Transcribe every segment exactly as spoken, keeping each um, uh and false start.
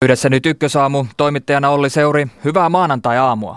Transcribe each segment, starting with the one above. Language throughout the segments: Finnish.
Yhdessä nyt Ykkösaamu, toimittajana Olli Seuri. Hyvää maanantai-aamua.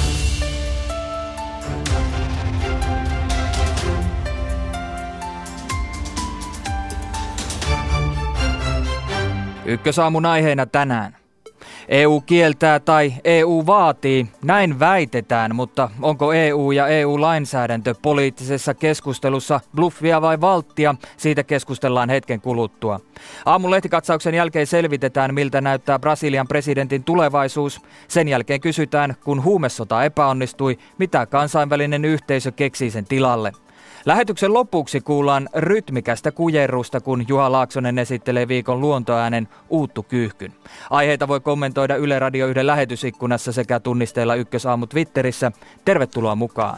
Ykkösaamun aiheena tänään. E U kieltää tai E U vaatii, näin väitetään, mutta onko E U ja E U-lainsäädäntö poliittisessa keskustelussa bluffia vai valttia? Siitä keskustellaan hetken kuluttua. Aamun lehtikatsauksen jälkeen selvitetään, miltä näyttää Brasilian presidentin tulevaisuus. Sen jälkeen kysytään, kun huumesota epäonnistui, mitä kansainvälinen yhteisö keksii sen tilalle. Lähetyksen lopuksi kuullaan rytmikästä kujerrusta, kun Juha Laaksonen esittelee viikon luontoäänen Uuttu Kyyhkyn. Aiheita voi kommentoida Yle Radio yhden lähetysikkunassa sekä tunnisteella Ykkösaamu Twitterissä. Tervetuloa mukaan.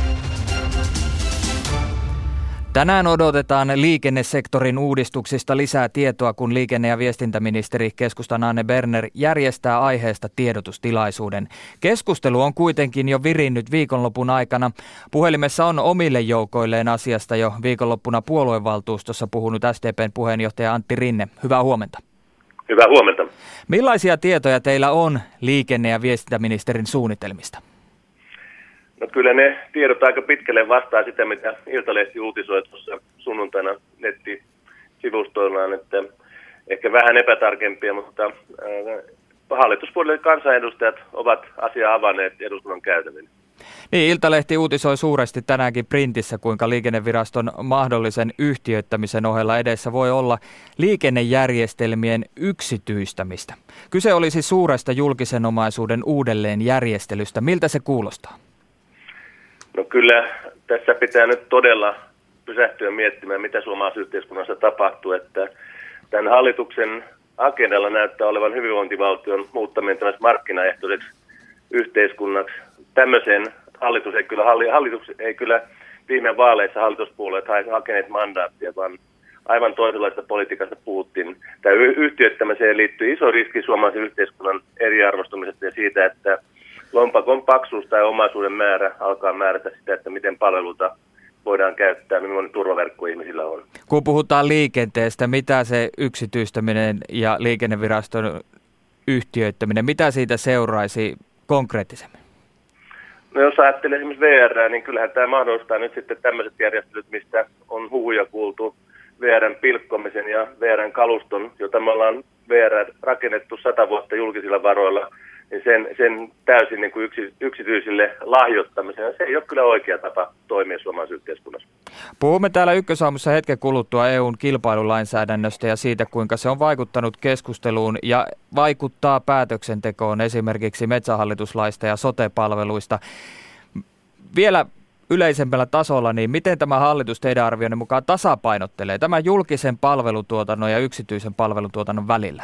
Tänään odotetaan liikennesektorin uudistuksista lisää tietoa, kun liikenne- ja viestintäministeri keskustan Anne Berner järjestää aiheesta tiedotustilaisuuden. Keskustelu on kuitenkin jo virinnyt viikonlopun aikana. Puhelimessa on omille joukoilleen asiasta jo viikonloppuna puoluevaltuustossa puhunut S D P:n puheenjohtaja Antti Rinne. Hyvää huomenta. Hyvää huomenta. Millaisia tietoja teillä on liikenne- ja viestintäministerin suunnitelmista? No kyllä ne tiedot aika pitkälle vastaa sitä, mitä Iltalehti uutisoi tuossa sunnuntaina nettisivustoillaan, että ehkä vähän epätarkempia, mutta äh, hallituspuolueiden kansanedustajat ovat asiaa avanneet eduskunnan käytäville. Niin, Iltalehti uutisoi suuresti tänäänkin printissä, kuinka liikenneviraston mahdollisen yhtiöittämisen ohella edessä voi olla liikennejärjestelmien yksityistämistä. Kyse olisi suuresta julkisen omaisuuden uudelleenjärjestelystä. Miltä se kuulostaa? No kyllä tässä pitää nyt todella pysähtyä miettimään, mitä suomalaisessa yhteiskunnassa tapahtuu, että tämän hallituksen agendalla näyttää olevan hyvinvointivaltion muuttaminen tämmöiseksi markkinaehtoiseksi yhteiskunnaksi. Tämmöiseen hallitus ei kyllä, hallitus ei kyllä viime vaaleissa hallituspuolueet hakeneet mandaattia, vaan aivan toisenlaista politiikasta puhuttiin. Tämä yhtiöittämiseen liittyy iso riski suomalaisen yhteiskunnan eriarvostumisesta ja siitä, että lompakon paksuus tai omaisuuden määrä alkaa määrätä sitä, että miten palveluita voidaan käyttää, millainen turvaverkko ihmisillä on. Kun puhutaan liikenteestä, mitä se yksityistäminen ja liikenneviraston yhtiöittäminen, mitä siitä seuraisi konkreettisemmin? No jos ajattelee esimerkiksi V R, niin kyllähän tämä mahdollistaa nyt sitten tämmöiset järjestelyt, mistä on huhuja kuultu V R:n pilkkomisen ja V R:n kaluston, jota me ollaan V R rakennettu sata vuotta julkisilla varoilla, niin sen, sen täysin niin kuin yksi, yksityisille lahjoittamiseen. Se ei ole kyllä oikea tapa toimia suomalaisessa yhteiskunnassa. Puhumme täällä Ykkösaamussa hetken kuluttua E U:n kilpailulainsäädännöstä ja siitä, kuinka se on vaikuttanut keskusteluun ja vaikuttaa päätöksentekoon esimerkiksi metsähallituslaista ja sote-palveluista. Vielä yleisemmällä tasolla, niin miten tämä hallitus teidän arvionne mukaan tasapainottelee tämän julkisen palvelutuotannon ja yksityisen palvelutuotannon välillä?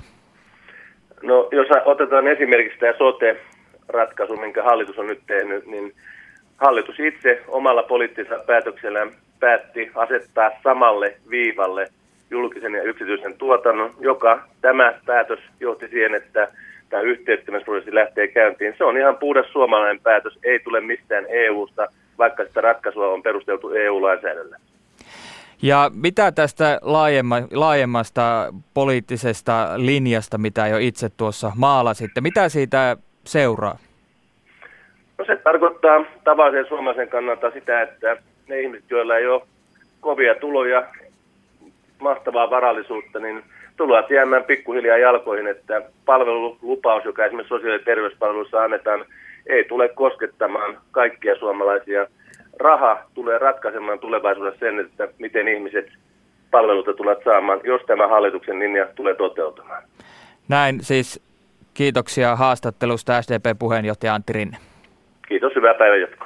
No jos otetaan esimerkiksi tämä sote-ratkaisu, minkä hallitus on nyt tehnyt, niin hallitus itse omalla poliittisella päätöksellään päätti asettaa samalle viivalle julkisen ja yksityisen tuotannon, joka tämä päätös johti siihen, että tämä yhtiöittämisprosessi lähtee käyntiin. Se on ihan puhdas suomalainen päätös, ei tule mistään E U:sta, vaikka sitä ratkaisua on perusteltu E U-lainsäädännöllä. Ja mitä tästä laajemma, laajemmasta poliittisesta linjasta, mitä jo itse tuossa maalasitte, mitä siitä seuraa? No se tarkoittaa tavallisen suomalaisen kannalta sitä, että ne ihmiset, joilla ei ole kovia tuloja, mahtavaa varallisuutta, niin tulevat jäämään pikkuhiljaa jalkoihin, että palvelulupaus, joka esimerkiksi sosiaali- ja terveyspalveluissa annetaan, ei tule koskettamaan kaikkia suomalaisia. Raha tulee ratkaisemaan tulevaisuudessa sen, että miten ihmiset palveluita tulevat saamaan, jos tämä hallituksen linja tulee toteutumaan. Näin siis kiitoksia haastattelusta S D P-puheenjohtaja Antti Rinne. Kiitos, hyvää päivänjatkoa.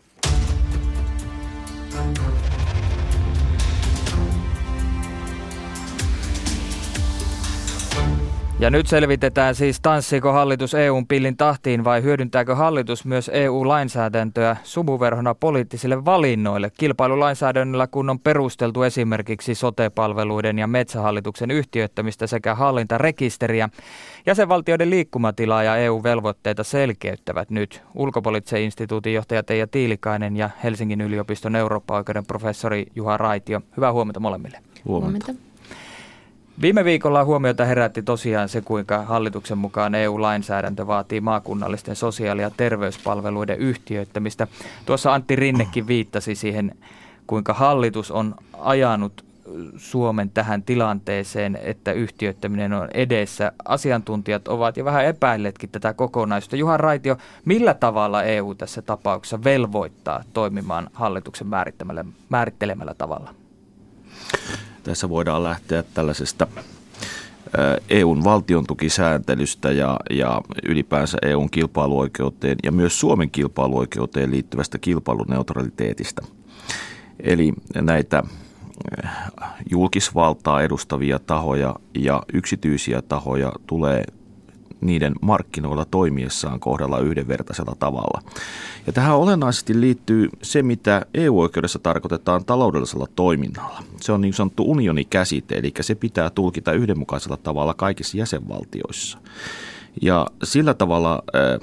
Ja nyt selvitetään siis, tanssiiko hallitus E U:n pillin tahtiin vai hyödyntääkö hallitus myös E U-lainsäädäntöä sumuverhona poliittisille valinnoille. Kilpailulainsäädännöllä kun on perusteltu esimerkiksi sote-palveluiden ja metsähallituksen yhtiöittämistä sekä hallintarekisteriä. Jäsenvaltioiden liikkumatilaa ja E U-velvoitteita selkeyttävät nyt Ulkopoliittisen instituutin johtaja Teija Tiilikainen ja Helsingin yliopiston Eurooppa-oikeuden professori Juha Raitio. Hyvää huomenta molemmille. Huomenta. Viime viikolla huomiota herätti tosiaan se, kuinka hallituksen mukaan E U-lainsäädäntö vaatii maakunnallisten sosiaali- ja terveyspalveluiden yhtiöittämistä. Tuossa Antti Rinnekin viittasi siihen, kuinka hallitus on ajanut Suomen tähän tilanteeseen, että yhtiöittäminen on edessä. Asiantuntijat ovat jo vähän epäilleetkin tätä kokonaisuutta. Juha Raitio, millä tavalla E U tässä tapauksessa velvoittaa toimimaan hallituksen määrittelemällä tavalla? Tässä voidaan lähteä tällaisesta E U:n valtiontukisääntelystä ja, ja ylipäänsä E U:n kilpailuoikeuteen ja myös Suomen kilpailuoikeuteen liittyvästä kilpailuneutraliteetista. Eli näitä julkisvaltaa edustavia tahoja ja yksityisiä tahoja tulee niiden markkinoilla toimiessaan kohdella yhdenvertaisella tavalla. Ja tähän olennaisesti liittyy se, mitä E U-oikeudessa tarkoitetaan taloudellisella toiminnalla. Se on niin sanottu unionikäsite, eli se pitää tulkita yhdenmukaisella tavalla kaikissa jäsenvaltioissa. Ja sillä tavalla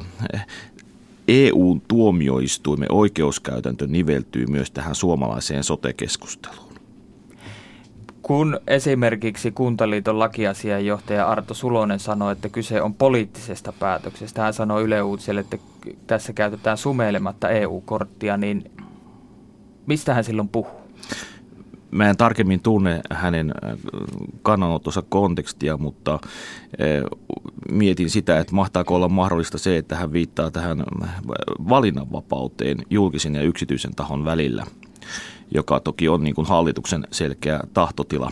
E U-tuomioistuimen oikeuskäytäntö niveltyy myös tähän suomalaiseen sote-keskusteluun. Kun esimerkiksi Kuntaliiton lakiasiainjohtaja Arto Sulonen sanoi, että kyse on poliittisesta päätöksestä, hän sanoi Yle Uutiselle, että tässä käytetään sumeilematta E U-korttia, niin mistä hän silloin puhuu? Mä en tarkemmin tunne hänen kannanottonsa kontekstia, mutta mietin sitä, että mahtaako olla mahdollista se, että hän viittaa tähän valinnanvapauteen julkisen ja yksityisen tahon välillä, joka toki on niin kuin hallituksen selkeä tahtotila.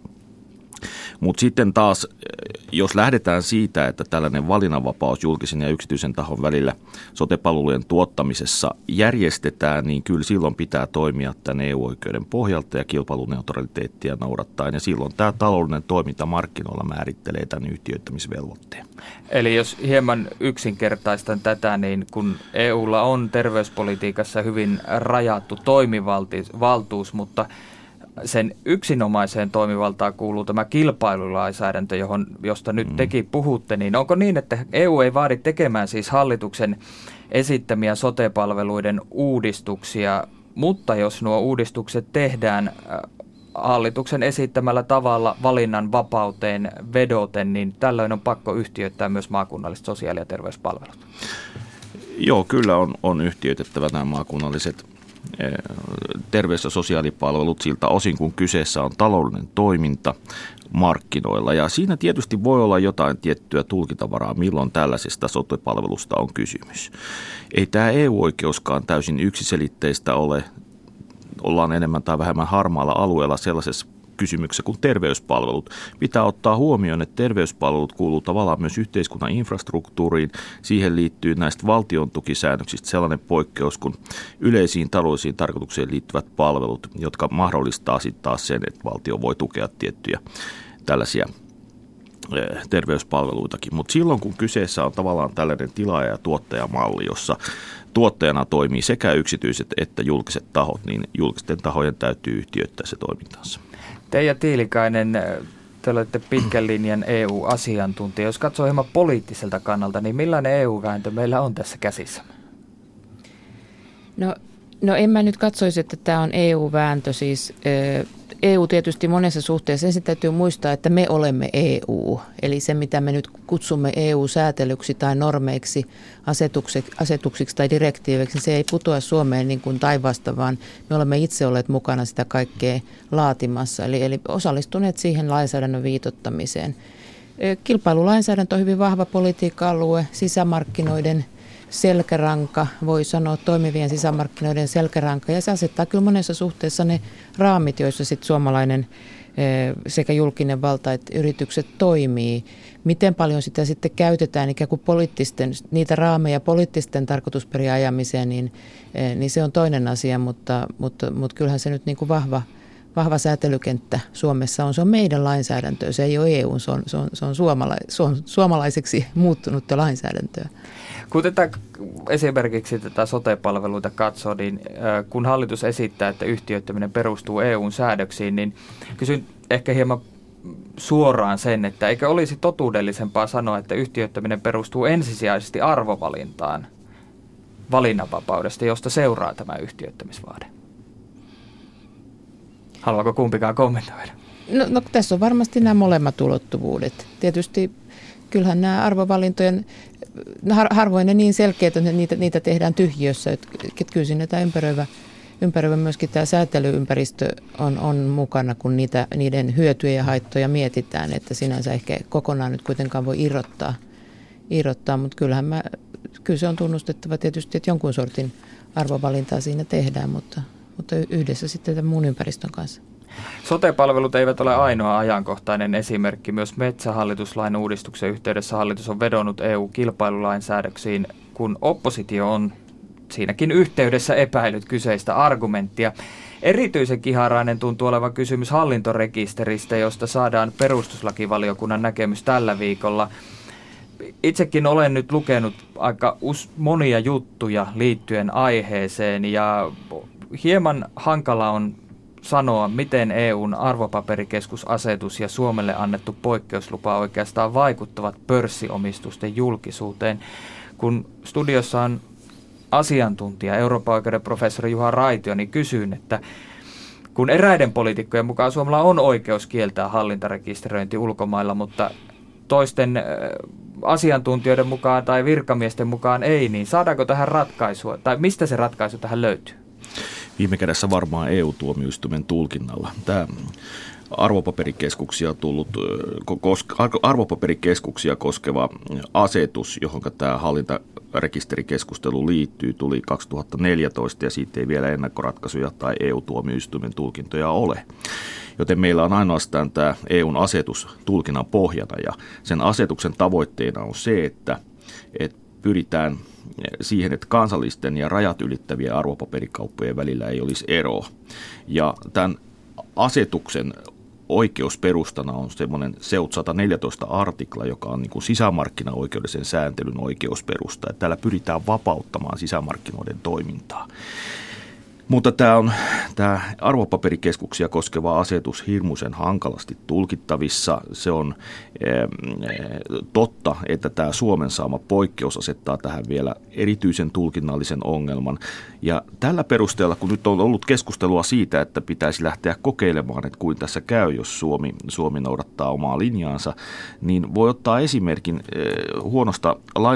Mutta sitten taas, jos lähdetään siitä, että tällainen valinnanvapaus julkisen ja yksityisen tahon välillä sote-palvelujen tuottamisessa järjestetään, niin kyllä silloin pitää toimia tämän E U-oikeuden pohjalta ja kilpailuneutraliteettia noudattaen. Ja silloin tämä taloudellinen toiminta markkinoilla määrittelee tämän yhtiöittämisvelvoitteen. Eli jos hieman yksinkertaistan tätä, niin kun E U:lla on terveyspolitiikassa hyvin rajattu toimivaltuus, mutta sen yksinomaiseen toimivaltaan kuuluu tämä kilpailulainsäädäntö, johon, josta nyt tekin puhutte, niin onko niin, että E U ei vaadi tekemään siis hallituksen esittämiä sote-palveluiden uudistuksia, mutta jos nuo uudistukset tehdään hallituksen esittämällä tavalla valinnan vapauteen vedoten, niin tällöin on pakko yhtiöittää myös maakunnalliset sosiaali- ja terveyspalvelut? Joo, kyllä on, on yhtiöitettävä nämä maakunnalliset terveys- ja sosiaalipalvelut siltä osin, kun kyseessä on taloudellinen toiminta markkinoilla. Ja siinä tietysti voi olla jotain tiettyä tulkintavaraa, milloin tällaisesta sote-palvelusta on kysymys. Ei tämä E U-oikeuskaan täysin yksiselitteistä ole. Ollaan enemmän tai vähemmän harmaalla alueella sellaisessa kysymyksessä kuin terveyspalvelut. Pitää ottaa huomioon, että terveyspalvelut kuuluu tavallaan myös yhteiskunnan infrastruktuuriin. Siihen liittyy näistä valtion tukisäännöksistä sellainen poikkeus kuin yleisiin taloudellisiin tarkoituksiin liittyvät palvelut, jotka mahdollistaa sitten taas sen, että valtio voi tukea tiettyjä tällaisia terveyspalveluitakin. Mutta silloin, kun kyseessä on tavallaan tällainen tilaaja- ja tuottajamalli, jossa tuottajana toimii sekä yksityiset että julkiset tahot, niin julkisten tahojen täytyy yhtiöittää se toimintansa. Teija Tiilikainen, te olette pitkän linjan E U-asiantuntija. Jos katsoo hieman poliittiselta kannalta, niin millainen E U-vääntö meillä on tässä käsissä? No, no en mä nyt katsoisi, että tämä on E U-vääntö. Siis E U tietysti monessa suhteessa. Ensin täytyy muistaa, että me olemme E U. Eli se, mitä me nyt kutsumme E U-säätelyksi tai normeiksi, asetuksiksi, asetuksiksi tai direktiiveiksi, se ei putoa Suomeen niin kuin taivaasta, vaan me olemme itse olleet mukana sitä kaikkea laatimassa. Eli, eli osallistuneet siihen lainsäädännön viitottamiseen. Kilpailulainsäädäntö on hyvin vahva politiikka-alue, sisämarkkinoiden selkäranka, voi sanoa toimivien sisämarkkinoiden selkäranka, ja se asettaa kyllä monessa suhteessa ne raamit, joissa sitten suomalainen sekä julkinen valta että yritykset toimii. Miten paljon sitä sitten käytetään ikään kuin poliittisten, niitä raameja poliittisten tarkoitusperien ajamiseen, niin, niin se on toinen asia, mutta, mutta, mutta kyllähän se nyt niin kuin vahva, vahva säätelykenttä Suomessa on. Se on meidän lainsäädäntöä, se ei ole E U, se on, se on, se on, suomala, se on suomalaiseksi muuttunutta lainsäädäntöä. Kun tätä, esimerkiksi tätä sote-palveluita katsoo, niin kun hallitus esittää, että yhtiöittäminen perustuu E U:n säädöksiin, niin kysyn ehkä hieman suoraan sen, että eikö olisi totuudellisempaa sanoa, että yhtiöittäminen perustuu ensisijaisesti arvovalintaan valinnanvapaudesta, josta seuraa tämä yhtiöittämisvaade? Haluaako kumpikaan kommentoida? No, no tässä on varmasti nämä molemmat ulottuvuudet. Tietysti kyllähän nämä arvovalintojen, har, harvoin ne niin selkeät, että niitä, niitä tehdään tyhjiössä. Että kyllä sinne tämä ympäröivä, ympäröivä myöskin tämä säätelyympäristö on, on mukana, kun niitä, niiden hyötyjä ja haittoja mietitään. Että sinänsä ehkä kokonaan nyt kuitenkaan voi irrottaa, irrottaa mutta kyllähän mä, kyllä se on tunnustettava tietysti, että jonkun sortin arvovalintaa siinä tehdään, mutta, mutta yhdessä sitten tämän muun ympäristön kanssa. Sote-palvelut eivät ole ainoa ajankohtainen esimerkki. Myös metsähallituslain uudistuksen yhteydessä hallitus on vedonnut E U-kilpailulainsäädöksiin, kun oppositio on siinäkin yhteydessä epäillyt kyseistä argumenttia. Erityisen kiharainen tuntuu olevan kysymys hallintorekisteristä, josta saadaan perustuslakivaliokunnan näkemys tällä viikolla. Itsekin olen nyt lukenut aika monia juttuja liittyen aiheeseen ja hieman hankala on sanoa, miten E U:n arvopaperikeskusasetus ja Suomelle annettu poikkeuslupa oikeastaan vaikuttavat pörssiomistusten julkisuuteen. Kun studiossa on asiantuntija, Euroopan oikeuden professori Juha Raitio, niin kysyn, että kun eräiden poliitikkojen mukaan Suomella on oikeus kieltää hallintarekisteröinti ulkomailla, mutta toisten asiantuntijoiden mukaan tai virkamiesten mukaan ei, niin saadaanko tähän ratkaisua, tai mistä se ratkaisu tähän löytyy? Viime kädessä varmaan E U-tuomioistuimen tulkinnalla. Tämä arvopaperikeskuksia tullut, arvopaperikeskuksia koskeva asetus, johon tämä hallintarekisterikeskustelu liittyy, tuli kaksituhattaneljätoista ja siitä ei vielä ennakkoratkaisuja tai E U-tuomioistuimen tulkintoja ole. Joten meillä on ainoastaan tämä E U:n asetus tulkinnan pohjana ja sen asetuksen tavoitteena on se, että, että pyritään siihen, että kansallisten ja rajat ylittävien arvopaperikauppojen välillä ei olisi eroa. Ja tämän asetuksen oikeusperustana on semmoinen S E U T sata neljätoista artikla, joka on niin kuin sisämarkkinaoikeudellisen sääntelyn oikeusperusta. Ja täällä pyritään vapauttamaan sisämarkkinoiden toimintaa. Mutta tämä on tämä arvopaperikeskuksia koskeva asetus hirmuisen hankalasti tulkittavissa. Se on e, totta, että tämä Suomen saama poikkeus asettaa tähän vielä erityisen tulkinnallisen ongelman. Ja tällä perusteella, kun nyt on ollut keskustelua siitä, että pitäisi lähteä kokeilemaan, että kuin tässä käy, jos Suomi, Suomi noudattaa omaa linjaansa, niin voi ottaa esimerkin e, huonosta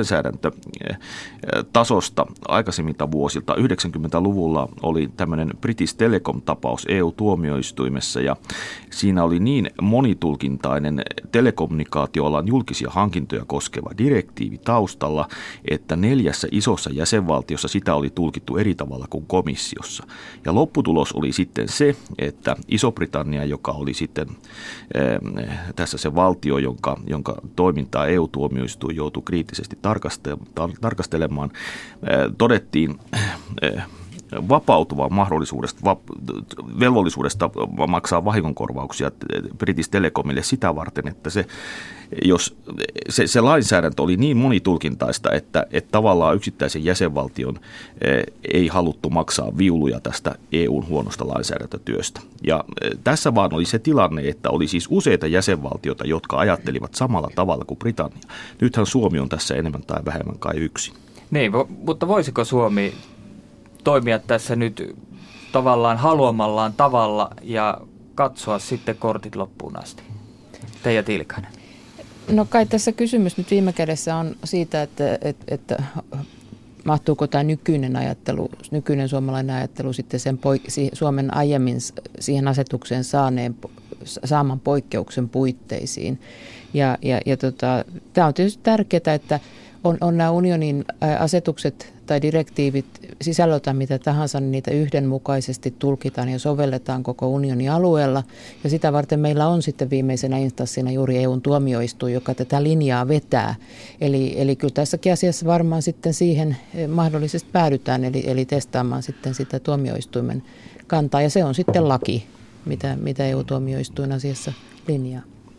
lainsäädäntötasosta aikaisemmilta vuosilta. yhdeksänkymmentäluvulla oli tämmöinen British Telecom-tapaus E U-tuomioistuimessa ja siinä oli niin monitulkintainen telekommunikaatioalan julkisia hankintoja koskeva direktiivi taustalla, että neljässä isossa jäsenvaltiossa sitä oli tulkittu eri tavalla kuin komissiossa. Ja lopputulos oli sitten se, että Iso-Britannia, joka oli sitten äh, tässä se valtio, jonka, jonka toimintaa E U-tuomioistuin joutui kriittisesti tarkastelemaan, äh, todettiin äh, vapautuva mahdollisuudesta, velvollisuudesta maksaa vahingonkorvauksia British Telecomille sitä varten, että se, jos se, se lainsäädäntö oli niin monitulkintaista, että, että tavallaan yksittäisen jäsenvaltion ei haluttu maksaa viuluja tästä E U:n huonosta lainsäädäntötyöstä. Ja tässä vaan oli se tilanne, että oli siis useita jäsenvaltioita, jotka ajattelivat samalla tavalla kuin Britannia. Nythän Suomi on tässä enemmän tai vähemmän kai yksin. Niin, mutta voisiko Suomi toimia tässä nyt tavallaan haluamallaan tavalla ja katsoa sitten kortit loppuun asti? Teija Tiilikainen. No kai tässä kysymys nyt viime kädessä on siitä, että, että, että mahtuuko tämä nykyinen ajattelu, nykyinen suomalainen ajattelu sitten sen poik- Suomen aiemmin siihen asetukseen saaneen, saaman poikkeuksen puitteisiin. Ja, ja, ja tota, tämä on tietysti tärkeää, että on, on nämä unionin asetukset tai direktiivit sisällöltään mitä tahansa, niin niitä yhdenmukaisesti tulkitaan ja sovelletaan koko unionin alueella. Ja sitä varten meillä on sitten viimeisenä instanssina juuri E U:n tuomioistuin, joka tätä linjaa vetää. Eli, eli kyllä tässäkin asiassa varmaan sitten siihen mahdollisesti päädytään, eli, eli testaamaan sitten sitä tuomioistuimen kantaa. Ja se on sitten laki, mitä, mitä E U-tuomioistuin asiassa linjaa.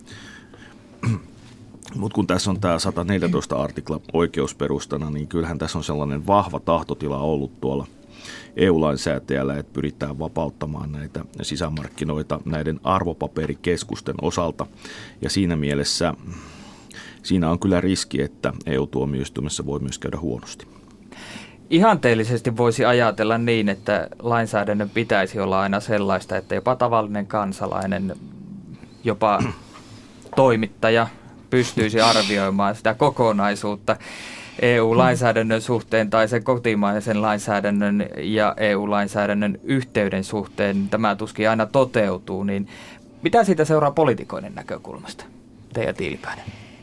Mutta kun tässä on tämä sata neljätoista artikla oikeusperustana, niin kyllähän tässä on sellainen vahva tahtotila ollut tuolla E U-lainsäätäjällä, että pyritään vapauttamaan näitä sisämarkkinoita näiden arvopaperikeskusten osalta. Ja siinä mielessä siinä on kyllä riski, että E U-tuomioistuimessa voi myös käydä huonosti. Ihanteellisesti voisi ajatella niin, että lainsäädännön pitäisi olla aina sellaista, että jopa tavallinen kansalainen jopa toimittaja pystyisi arvioimaan sitä kokonaisuutta E U-lainsäädännön suhteen tai sen kotimaisen lainsäädännön ja E U-lainsäädännön yhteyden suhteen, tämä tuskin aina toteutuu, niin mitä siitä seuraa poliitikoiden näkökulmasta, Teija Tiilikainen?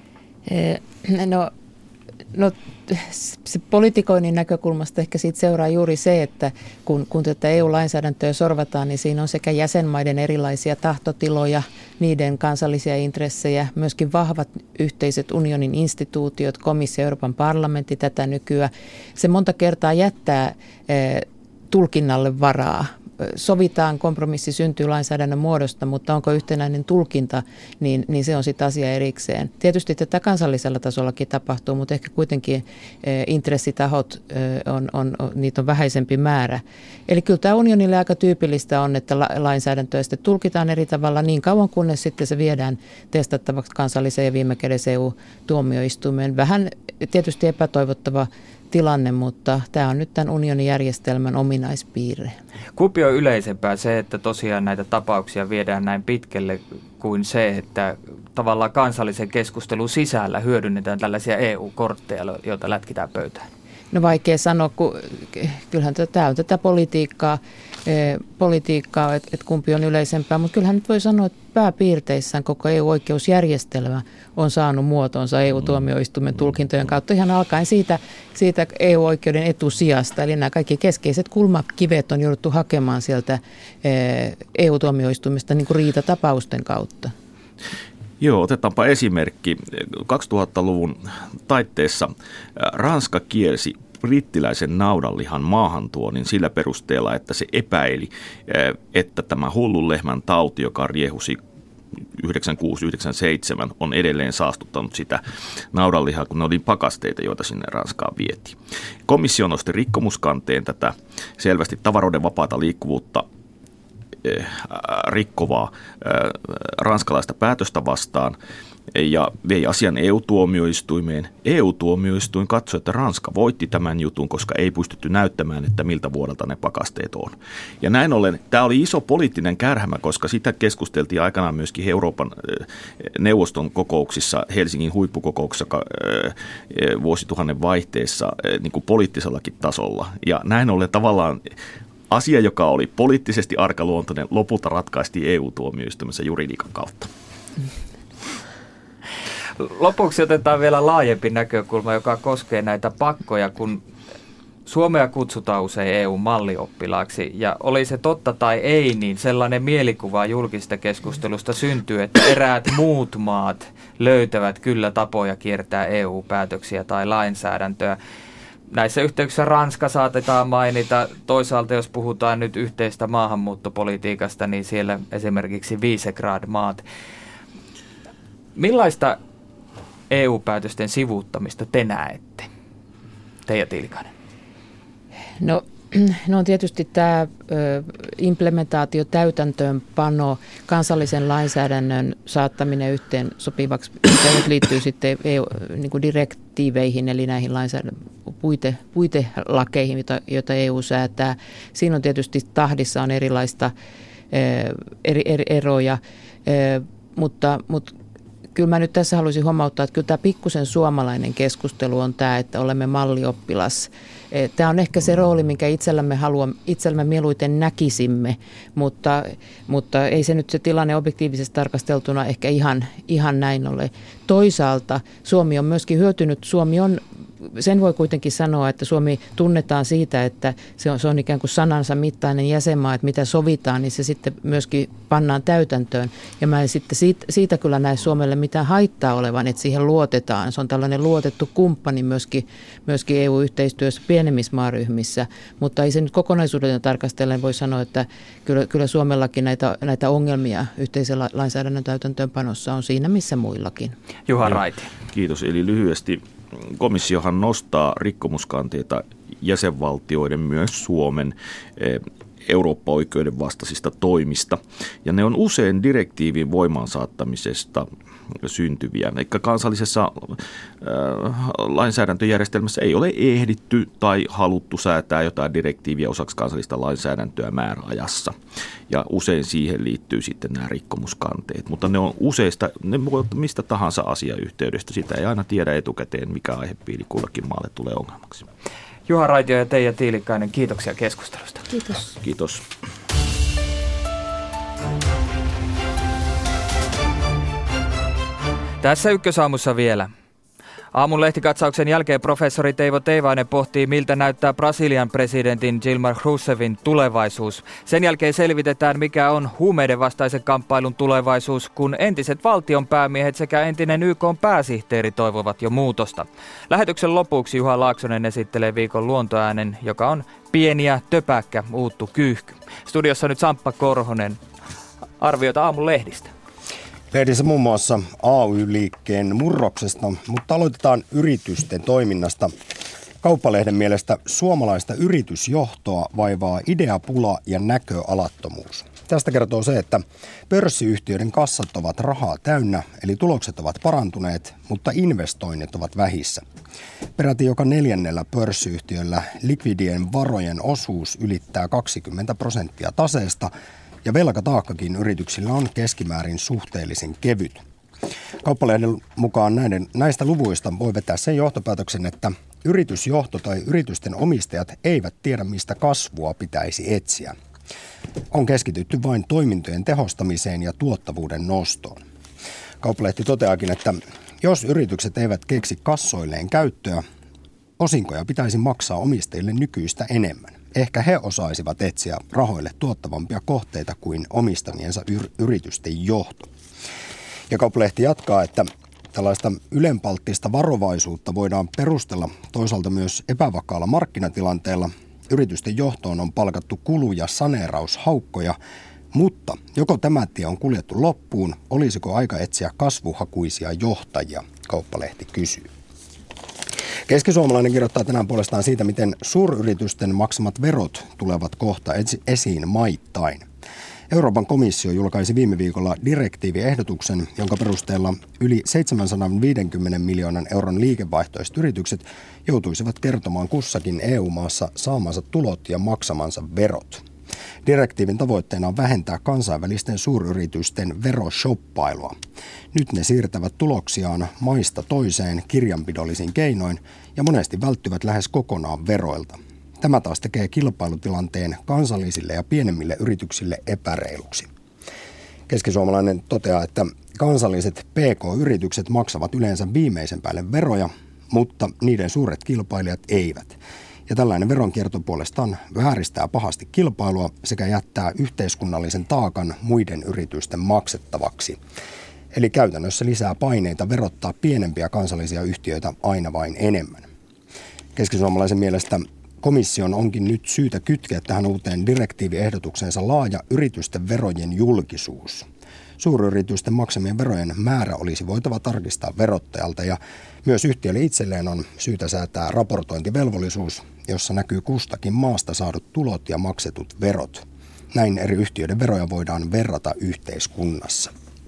No, no se politikoinnin näkökulmasta ehkä siitä seuraa juuri se, että kun, kun tätä E U-lainsäädäntöä sorvataan, niin siinä on sekä jäsenmaiden erilaisia tahtotiloja, niiden kansallisia intressejä, myöskin vahvat yhteiset unionin instituutiot, komissio, Euroopan parlamentti tätä nykyään. Se monta kertaa jättää eh, tulkinnalle varaa. Sovitaan, kompromissi syntyy lainsäädännön muodosta, mutta onko yhtenäinen tulkinta, niin, niin se on sitten asia erikseen. Tietysti tätä kansallisella tasollakin tapahtuu, mutta ehkä kuitenkin e, intressitahot, e, on, on, on, niitä on vähäisempi määrä. Eli kyllä tämä unionille aika tyypillistä on, että la, lainsäädäntöä sitten tulkitaan eri tavalla niin kauan, kunnes sitten se viedään testattavaksi kansalliseen ja viime kädessä E U-tuomioistuimeen. Vähän tietysti epätoivottava tilanne, mutta tämä on nyt tämän unionin järjestelmän ominaispiirre. Kumpi on yleisempää se, että tosiaan näitä tapauksia viedään näin pitkälle kuin se, että tavallaan kansallisen keskustelun sisällä hyödynnetään tällaisia E U-kortteja, joita lätkitään pöytään? No vaikea sanoa, kun kyllähän tämä on tätä politiikkaa, politiikkaa että et kumpi on yleisempää, mutta kyllähän nyt voi sanoa, että pääpiirteissään koko E U-oikeusjärjestelmä on saanut muotonsa E U-tuomioistuimen tulkintojen kautta ihan alkaen siitä, siitä E U-oikeuden etusijasta. Eli nämä kaikki keskeiset kulmakivet on jouduttu hakemaan sieltä E U-tuomioistuimesta niin kuin riitatapausten kautta. Joo, otetaanpa esimerkki. kaksituhattaluvun taitteessa Ranska kielsi brittiläisen naudanlihan maahantuonnin sillä perusteella, että se epäili, että tämä hullun lehmän tauti, joka riehusi yhdeksänkymmentäkuusi yhdeksänkymmentäseitsemän, on edelleen saastuttanut sitä naudanlihaa, kun ne oli pakasteita, joita sinne Ranskaan vietiin. Komissio nosti rikkomuskanteen tätä selvästi tavaroiden vapaata liikkuvuutta rikkovaa ranskalaista päätöstä vastaan ja vei asian E U-tuomioistuimeen. E U-tuomioistuin katsoi, että Ranska voitti tämän jutun, koska ei pystytty näyttämään, että miltä vuodelta ne pakasteet on. Ja näin ollen tämä oli iso poliittinen kärhämä, koska sitä keskusteltiin aikanaan myöskin Euroopan neuvoston kokouksissa, Helsingin huippukokouksessa vuosituhannen vaihteessa niin kuin poliittisellakin tasolla. Ja näin ollen tavallaan asia, joka oli poliittisesti arkaluontoinen, lopulta ratkaistiin E U-tuomioistuimessa juridiikan kautta. Lopuksi otetaan vielä laajempi näkökulma, joka koskee näitä pakkoja, kun Suomea kutsutaan usein E U-mallioppilaaksi, ja oli se totta tai ei, niin sellainen mielikuva julkista keskustelusta syntyy, että eräät muut maat löytävät kyllä tapoja kiertää E U-päätöksiä tai lainsäädäntöä. Näissä yhteyksissä Ranska saatetaan mainita. Toisaalta jos puhutaan nyt yhteistä maahanmuuttopolitiikasta, niin siellä esimerkiksi Visegrad-maat. Millaista E U-päätösten sivuuttamista te näette, Teija Tiilikainen? No, no tietysti tämä implementaatio, täytäntöönpano, kansallisen lainsäädännön saattaminen yhteen sopivaksi, mikä nyt liittyy sitten E U, niin kuin direktiiveihin, eli näihin lainsäädännön puite, puitelakeihin, joita, joita E U säätää. Siinä on tietysti tahdissa on erilaista eri, eri eroja, mutta, mutta kyllä mä nyt tässä haluaisin huomauttaa, että kyllä tämä pikkusen suomalainen keskustelu on tämä, että olemme mallioppilas. Tämä on ehkä se rooli, minkä itsellämme, haluamme, itsellämme mieluiten näkisimme, mutta, mutta ei se nyt se tilanne objektiivisesti tarkasteltuna ehkä ihan, ihan näin ole. Toisaalta Suomi on myöskin hyötynyt, Suomi on, sen voi kuitenkin sanoa, että Suomi tunnetaan siitä, että se on, se on ikään kuin sanansa mittainen jäsenmaa, että mitä sovitaan, niin se sitten myöskin pannaan täytäntöön. Ja mä en sitten siitä, siitä kyllä näe Suomelle mitään haittaa olevan, että siihen luotetaan. Se on tällainen luotettu kumppani myöskin, myöskin E U-yhteistyössä pienemmissä maaryhmissä, mutta ei se nyt kokonaisuuden tarkastellen voi sanoa, että kyllä, kyllä Suomellakin näitä, näitä ongelmia yhteisen lainsäädännön täytäntöönpanossa on siinä missä muillakin. Juha Raiti. Kiitos. Eli lyhyesti komissiohan nostaa rikkomuskanteita jäsenvaltioiden, myös Suomen, Eurooppa-oikeuden vastaisista toimista. Ja ne on usein direktiivin voimaansaattamisesta syntyviä. Eikä kansallisessa äh, lainsäädäntöjärjestelmässä ei ole ehditty tai haluttu säätää jotain direktiiviä osaksi kansallista lainsäädäntöä määräajassa. Ja usein siihen liittyy sitten nämä rikkomuskanteet. Mutta ne on useista, ne voi mistä tahansa asiayhteydestä. Sitä ei aina tiedä etukäteen, mikä aihepiiri kullakin maalle tulee ongelmaksi. Juha Raitio ja Teija Tiilikainen, kiitoksia keskustelusta. Kiitos. Kiitos. Tässä Ykkösaamussa vielä. Aamun lehtikatsauksen jälkeen professori Teivo Teivainen pohtii, miltä näyttää Brasilian presidentin Dilma Rousseffin tulevaisuus. Sen jälkeen selvitetään, mikä on huumeiden vastaisen kamppailun tulevaisuus, kun entiset valtionpäämiehet sekä entinen Y K:n pääsihteeri toivovat jo muutosta. Lähetyksen lopuksi Juha Laaksonen esittelee viikon luontoäänen, joka on pieni ja töpäkkä uuttu kyyhky. Studiossa nyt Samppa Korhonen. Arviota aamun lehdistä. Lehdissä muun muassa A Y-liikkeen murroksesta, mutta aloitetaan yritysten toiminnasta. Kauppalehden mielestä suomalaista yritysjohtoa vaivaa ideapula ja näköalattomuus. Tästä kertoo se, että pörssiyhtiöiden kassat ovat rahaa täynnä, eli tulokset ovat parantuneet, mutta investoinnit ovat vähissä. Peräti joka neljännellä pörssiyhtiöllä likvidien varojen osuus ylittää kaksikymmentä prosenttia taseesta, ja velkataakkakin yrityksillä on keskimäärin suhteellisen kevyt. Kauppalehden mukaan näiden, näistä luvuista voi vetää sen johtopäätöksen, että yritysjohto tai yritysten omistajat eivät tiedä, mistä kasvua pitäisi etsiä. On keskitytty vain toimintojen tehostamiseen ja tuottavuuden nostoon. Kauppalehti toteaakin, että jos yritykset eivät keksi kassoilleen käyttöä, osinkoja pitäisi maksaa omistajille nykyistä enemmän. Ehkä he osaisivat etsiä rahoille tuottavampia kohteita kuin omistamiensa yr- yritysten johto. Ja Kauppalehti jatkaa, että tällaista ylenpalttista varovaisuutta voidaan perustella toisaalta myös epävakaalla markkinatilanteella. Yritysten johtoon on palkattu kulu- ja saneeraushaukkoja, mutta joko tämä tie on kuljettu loppuun, olisiko aika etsiä kasvuhakuisia johtajia, Kauppalehti kysyy. Keskisuomalainen kirjoittaa tänään puolestaan siitä, miten suuryritysten maksamat verot tulevat kohta esiin maittain. Euroopan komissio julkaisi viime viikolla direktiiviehdotuksen, jonka perusteella yli seitsemänsataaviisikymmentä miljoonan euron liikevaihtoiset yritykset joutuisivat kertomaan kussakin E U-maassa saamansa tulot ja maksamansa verot. Direktiivin tavoitteena on vähentää kansainvälisten suuryritysten veroshoppailua. Nyt ne siirtävät tuloksiaan maista toiseen kirjanpidollisin keinoin ja monesti välttyvät lähes kokonaan veroilta. Tämä taas tekee kilpailutilanteen kansallisille ja pienemmille yrityksille epäreiluksi. Keskisuomalainen toteaa, että kansalliset P K-yritykset maksavat yleensä viimeisen päälle veroja, mutta niiden suuret kilpailijat eivät. Ja tällainen veronkierto puolestaan vääristää pahasti kilpailua sekä jättää yhteiskunnallisen taakan muiden yritysten maksettavaksi. Eli käytännössä lisää paineita verottaa pienempiä kansallisia yhtiöitä aina vain enemmän. Keskisuomalaisen mielestä komission onkin nyt syytä kytkeä tähän uuteen direktiiviehdotukseensa laaja yritysten verojen julkisuus. Suuryritysten maksamien verojen määrä olisi voitava tarkistaa verottajalta ja myös yhtiölle itselleen on syytä säätää raportointivelvollisuus, jossa näkyy kustakin maasta saadut tulot ja maksetut verot. Näin eri yhtiöiden veroja voidaan verrata yhteiskunnassa.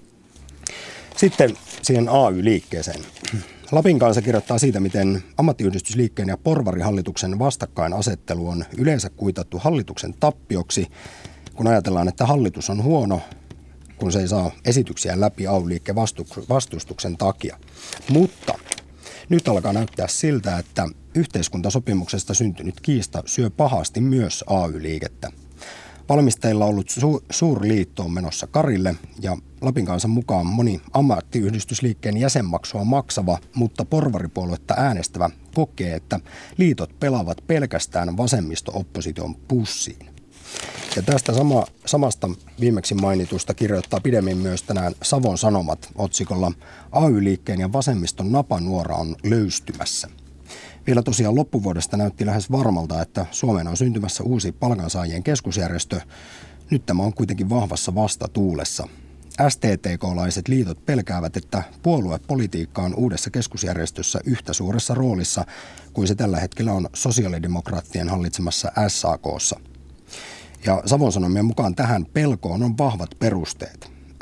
Sitten siihen A Y-liikkeeseen. Lapin Kansa kirjoittaa siitä, miten ammattiyhdistysliikkeen ja porvarihallituksen vastakkainasettelu on yleensä kuitattu hallituksen tappioksi, kun ajatellaan, että hallitus on huono, kun se ei saa esityksiä läpi A Y-liikkeen vastustuksen takia. Mutta nyt alkaa näyttää siltä, että yhteiskuntasopimuksesta syntynyt kiista syö pahasti myös A Y-liikettä. Valmisteilla ollut su- suurliitto on menossa karille ja Lapin Kansan mukaan moni ammattiyhdistysliikkeen jäsenmaksua maksava, mutta porvaripuoluetta äänestävä kokee, että liitot pelaavat pelkästään vasemmisto-opposition pussiin. Ja tästä sama, samasta viimeksi mainitusta kirjoittaa pidemmin myös tänään Savon Sanomat otsikolla A Y-liikkeen ja vasemmiston napanuora on löystymässä. Vielä tosiaan loppuvuodesta näytti lähes varmalta, että Suomeen on syntymässä uusi palkansaajien keskusjärjestö. Nyt tämä on kuitenkin vahvassa vastatuulessa. S T T K-laiset liitot pelkäävät, että puoluepolitiikka on uudessa keskusjärjestössä yhtä suuressa roolissa kuin se tällä hetkellä on sosiaalidemokraattien hallitsemassa S A K:ssa. Ja Savon Sanomien mukaan tähän pelkoon on vahvat perusteet.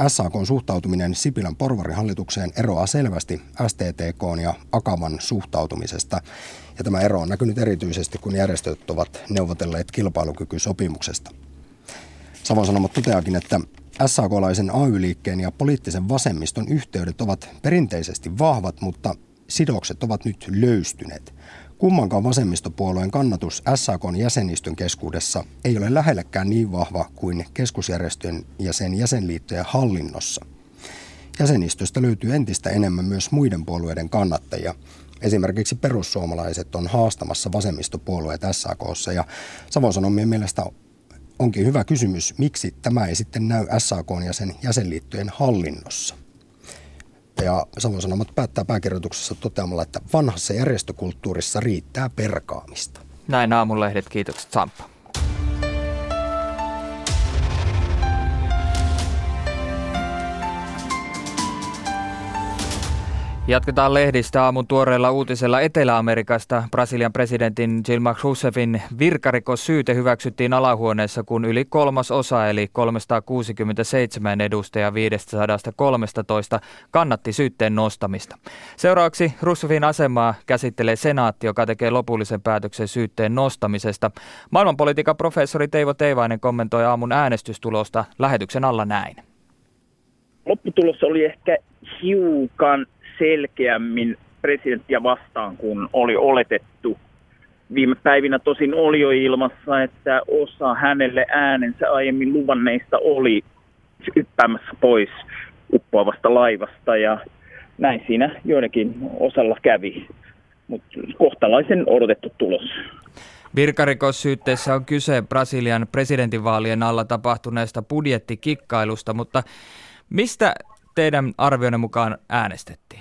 S A K:n suhtautuminen Sipilän porvarihallitukseen eroaa selvästi S T T K:n ja Akavan suhtautumisesta. Ja tämä ero on näkynyt erityisesti, kun järjestöt ovat neuvotelleet kilpailukykysopimuksesta. Savon Sanomat toteakin, että S A K-laisen A Y-liikkeen ja poliittisen vasemmiston yhteydet ovat perinteisesti vahvat, mutta sidokset ovat nyt löystyneet. Kummankaan vasemmistopuolueen kannatus S A K:n jäsenistön keskuudessa ei ole lähellekään niin vahva kuin keskusjärjestön ja sen jäsenliittojen hallinnossa. Jäsenistöstä löytyy entistä enemmän myös muiden puolueiden kannattajia. Esimerkiksi perussuomalaiset on haastamassa vasemmistopuolueet S A K:ssa ja Savon Sanomien mielestä onkin hyvä kysymys, miksi tämä ei sitten näy S A K:n ja sen jäsenliittojen hallinnossa. Ja Savon Sanomat päättää pääkirjoituksessa toteamalla, että vanhassa järjestökulttuurissa riittää perkaamista. Näin Aamulehdet, kiitokset Sampa. Jatketaan lehdistä aamun tuoreella uutisella Etelä-Amerikasta. Brasilian presidentin Dilma Rousseffin virkarikossyyte hyväksyttiin alahuoneessa, kun yli kolmas osa eli kolmesataakuusikymmentäseitsemän edustajaa viisisataakolmetoista kannatti syytteen nostamista. Seuraavaksi Rousseffin asemaa käsittelee senaatti, joka tekee lopullisen päätöksen syytteen nostamisesta. Maailmanpolitiikan professori Teivo Teivainen kommentoi aamun äänestystulosta lähetyksen alla näin. Lopputulos oli ehkä hiukan selkeämmin presidenttiä vastaan, kun oli oletettu. Viime päivinä tosin oli jo ilmassa, että osa hänelle äänensä aiemmin luvanneista oli hyppäämässä pois uppoavasta laivasta, ja näin siinä joidenkin osalla kävi, mutta kohtalaisen odotettu tulos. Virkarikossyytteessä on kyse Brasilian presidentinvaalien alla tapahtuneesta budjettikikkailusta, mutta mistä teidän arvionne mukaan äänestettiin?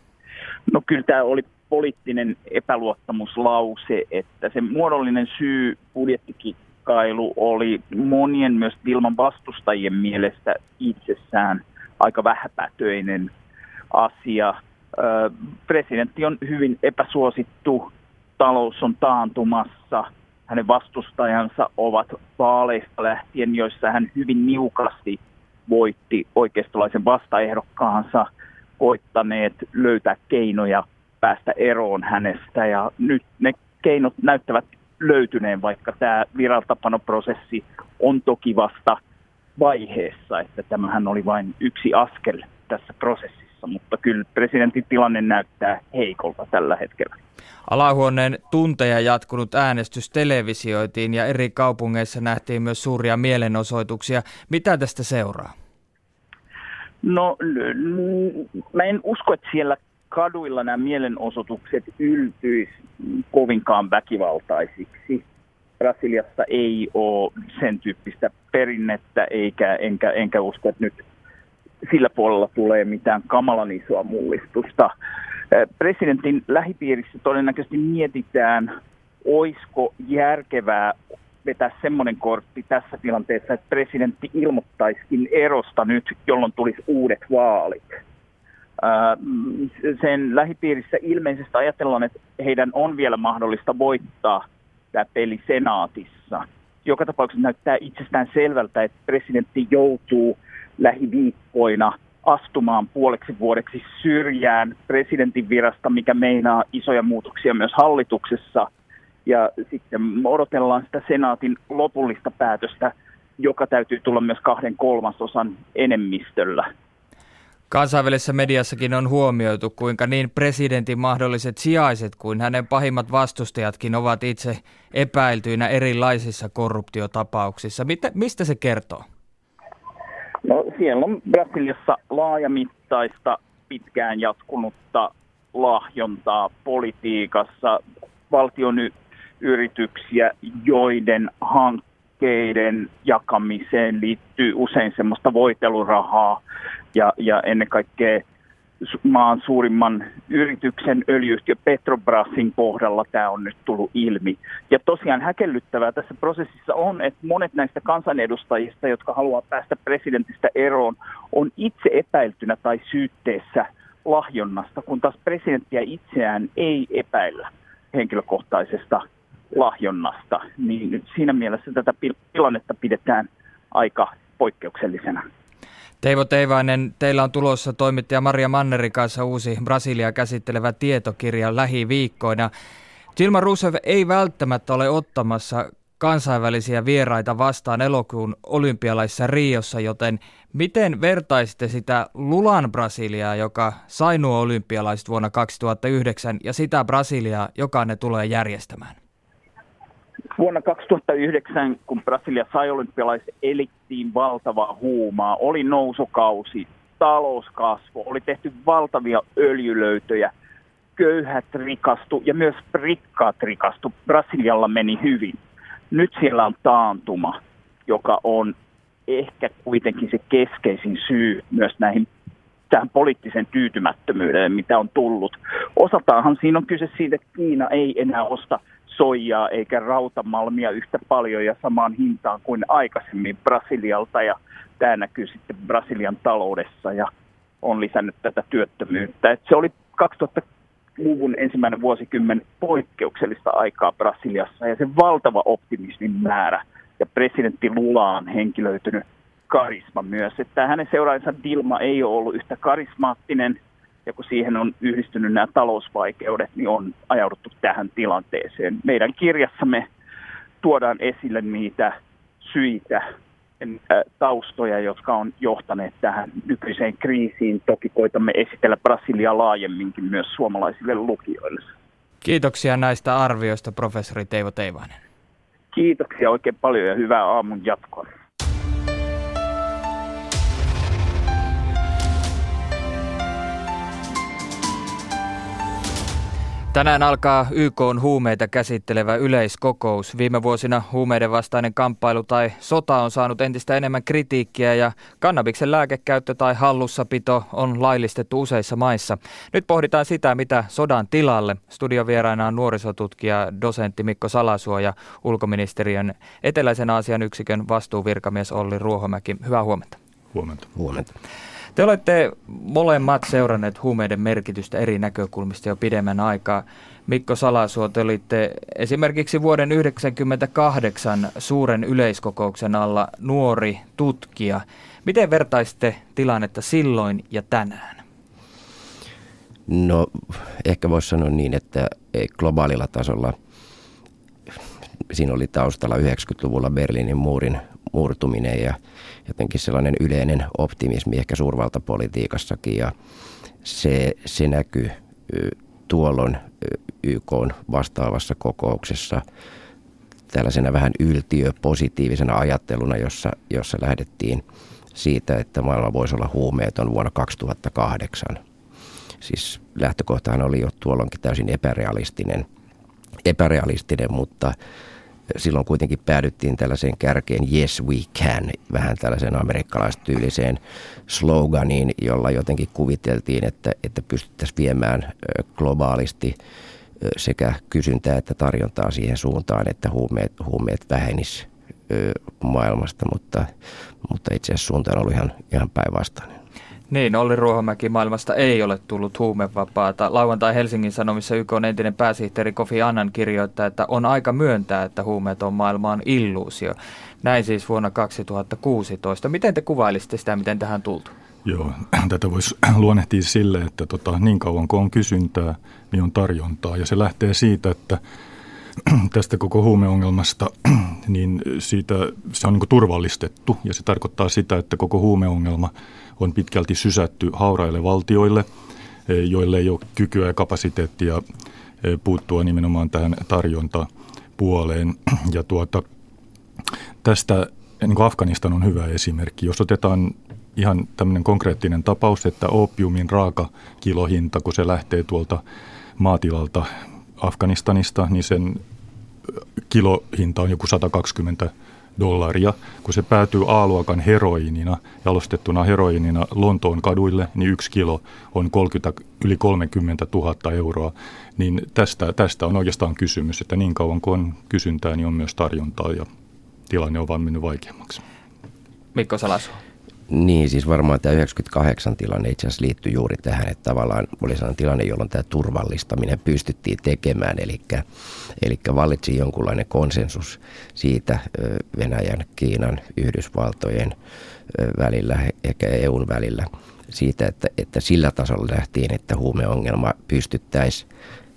No kyllä tämä oli poliittinen epäluottamuslause, että se muodollinen syy budjettikikkailu oli monien myös Dilman vastustajien mielestä itsessään aika vähäpätöinen asia. Presidentti on hyvin epäsuosittu, talous on taantumassa, hänen vastustajansa ovat vaaleista lähtien, joissa hän hyvin niukasti voitti oikeistolaisen vastaehdokkaansa, koittaneet löytää keinoja päästä eroon hänestä, ja nyt ne keinot näyttävät löytyneen, vaikka tämä viraltapanoprosessi on toki vasta vaiheessa, että tämähän oli vain yksi askel tässä prosessissa, mutta kyllä presidentin tilanne näyttää heikolta tällä hetkellä. Alahuoneen tunteja jatkunut äänestys televisioitiin ja eri kaupungeissa nähtiin myös suuria mielenosoituksia. Mitä tästä seuraa? No mä en usko, että siellä kaduilla nämä mielenosoitukset yltyisi kovinkaan väkivaltaisiksi. Brasiliassa ei ole sen tyyppistä perinnettä, eikä, enkä, enkä usko, että nyt sillä puolella tulee mitään kamalan isoa mullistusta. Presidentin lähipiirissä todennäköisesti mietitään, olisiko järkevää vetää semmoinen kortti tässä tilanteessa, että presidentti ilmoittaisikin erosta nyt, jolloin tulisi uudet vaalit. Sen lähipiirissä ilmeisesti ajatellaan, että heidän on vielä mahdollista voittaa tämä peli senaatissa. Joka tapauksessa näyttää itsestään selvältä, että presidentti joutuu lähiviikkoina astumaan puoleksi vuodeksi syrjään presidentin virasta, mikä meinaa isoja muutoksia myös hallituksessa. Ja sitten odotellaan sitä senaatin lopullista päätöstä, joka täytyy tulla myös kahden kolmasosan enemmistöllä. Kansainvälisessä mediassakin on huomioitu, kuinka niin presidentin mahdolliset sijaiset kuin hänen pahimmat vastustajatkin ovat itse epäiltyinä erilaisissa korruptiotapauksissa. Mitä, mistä se kertoo? No, siellä on Brasiliassa laajamittaista, pitkään jatkunutta lahjontaa politiikassa, valtion yrityksiä, joiden hankkeiden jakamiseen liittyy usein semmoista voitelurahaa, ja, ja ennen kaikkea maan suurimman yrityksen öljyyhtiö Petrobrasin kohdalla tämä on nyt tullut ilmi. Ja tosiaan häkellyttävää tässä prosessissa on, että monet näistä kansanedustajista, jotka haluaa päästä presidentistä eroon, on itse epäiltynä tai syytteessä lahjonnasta, kun taas presidenttiä itseään ei epäillä henkilökohtaisesta lahjonnasta. Niin siinä mielessä tätä tilannetta pidetään aika poikkeuksellisena. Teivo Teivainen, teillä on tulossa toimittaja Maria Mannerin kanssa uusi Brasilia käsittelevä tietokirja lähiviikkoina. Dilma Rousseff ei välttämättä ole ottamassa kansainvälisiä vieraita vastaan elokuun olympialaisissa Riossa, joten miten vertaisitte sitä Lulan Brasiliaa, joka sai nuo olympialaiset vuonna kaksituhattayhdeksän, ja sitä Brasiliaa, joka ne tulee järjestämään? Vuonna kaksituhattayhdeksän, kun Brasilia sai olympialaiset, elettiin valtavaa huumaa. Oli nousukausi, talouskasvu, oli tehty valtavia öljylöytöjä, köyhät rikastu ja myös rikkaat rikastu. Brasilialla meni hyvin. Nyt siellä on taantuma, joka on ehkä kuitenkin se keskeisin syy myös näihin tähän poliittisen tyytymättömyyteen, mitä on tullut. Osaltaanhan siinä on kyse siitä, että Kiina ei enää osta soijaa eikä rautamalmia yhtä paljon ja samaan hintaan kuin aikaisemmin Brasilialta. Ja tämä näkyy sitten Brasilian taloudessa ja on lisännyt tätä työttömyyttä. Et se oli kaksituhattaluvun ensimmäinen vuosikymmen poikkeuksellista aikaa Brasiliassa ja se valtava optimismin määrä ja presidentti Lulaan henkilöitynyt karisma myös. Että hänen seuraajansa Dilma ei ole ollut yhtä karismaattinen ja kun siihen on yhdistynyt nämä talousvaikeudet, niin on ajauduttu tähän tilanteeseen. Meidän kirjassamme tuodaan esille niitä syitä, taustoja, jotka on johtaneet tähän nykyiseen kriisiin. Toki koitamme esitellä Brasiliaa laajemminkin myös suomalaisille lukijoille. Kiitoksia näistä arvioista, professori Teivo Teivainen. Kiitoksia oikein paljon ja hyvää aamun jatkoa. Tänään alkaa Y K:n huumeita käsittelevä yleiskokous. Viime vuosina huumeiden vastainen kamppailu tai sota on saanut entistä enemmän kritiikkiä ja kannabiksen lääkekäyttö tai hallussapito on laillistettu useissa maissa. Nyt pohditaan sitä, mitä sodan tilalle. Studiovieraina on nuorisotutkija, dosentti Mikko Salasuo ja ulkoministeriön eteläisen Aasian yksikön vastuuvirkamies Olli Ruohomäki. Hyvää huomenta. Huomenta. Huomenta. Te olette molemmat seuranneet huumeiden merkitystä eri näkökulmista jo pidemmän aikaa. Mikko Salasuo, te olitte esimerkiksi vuoden yhdeksänkymmentäkahdeksan suuren yleiskokouksen alla nuori tutkija. Miten vertaisitte tilannetta silloin ja tänään? No ehkä voisi sanoa niin, että globaalilla tasolla siinä oli taustalla yhdeksänkymmentäluvulla Berliinin muurin murtuminen ja jotenkin sellainen yleinen optimismi ehkä suurvaltapolitiikassakin ja se, se näkyy tuolloin Y K:n vastaavassa kokouksessa tällaisena vähän yltiöpositiivisena ajatteluna, jossa, jossa lähdettiin siitä, että maailma voisi olla huumeeton vuonna kaksituhattakahdeksan. Siis lähtökohtahan oli jo tuolloinkin täysin epärealistinen, epärealistinen mutta silloin kuitenkin päädyttiin tällaiseen kärkeen yes we can, vähän tällaiseen amerikkalaistyyliseen sloganiin, jolla jotenkin kuviteltiin, että, että pystyttäisiin viemään globaalisti sekä kysyntää että tarjontaa siihen suuntaan, että huumeet, huumeet vähenis maailmasta, mutta, mutta itse asiassa suunta on ollut ihan, ihan päinvastainen. Niin, Olli Ruohomäki, maailmasta ei ole tullut huumevapaata. Lauantai Helsingin Sanomissa Y K:n entinen pääsihteeri Kofi Annan kirjoittaa, että on aika myöntää, että huumeeton maailma on illuusio. Näin siis vuonna kaksituhattakuusitoista. Miten te kuvailisitte sitä, miten tähän tultu? Joo, tätä voisi luonnehtia sille, että tota, niin kauan kun on kysyntää, niin on tarjontaa. Ja se lähtee siitä, että tästä koko huumeongelmasta, niin siitä, se on niin kuin turvallistettu. Ja se tarkoittaa sitä, että koko huumeongelma on pitkälti sysätty hauraille valtioille, joille ei ole kykyä ja kapasiteettia puuttua nimenomaan tähän tarjontapuoleen. Ja tuota, tästä niin kuin Afganistan on hyvä esimerkki. Jos otetaan ihan tämmöinen konkreettinen tapaus, että oopiumin raakakilohinta, kun se lähtee tuolta maatilalta Afganistanista, niin sen kilohinta on joku sata kaksikymmentä dollaria. Kun se päätyy A-luokan heroiinina, jalostettuna heroiinina Lontoon kaduille, niin yksi kilo on kolmekymmentä, yli kolmekymmentätuhatta euroa. Niin tästä, tästä on oikeastaan kysymys, että niin kauan kuin on kysyntää, niin on myös tarjontaa ja tilanne on vaan mennyt vaikeammaksi. Mikko Salasuo. Niin, siis varmaan tämä yhdeksänkymmentäkahdeksan tilanne itse asiassa liittyy juuri tähän, että tavallaan oli sellainen tilanne, jolloin tämä turvallistaminen pystyttiin tekemään, eli, eli vallitsi jonkunlainen konsensus siitä Venäjän, Kiinan, Yhdysvaltojen välillä, ehkä E U:n välillä, siitä, että, että sillä tasolla lähtien, että huumeongelma pystyttäisiin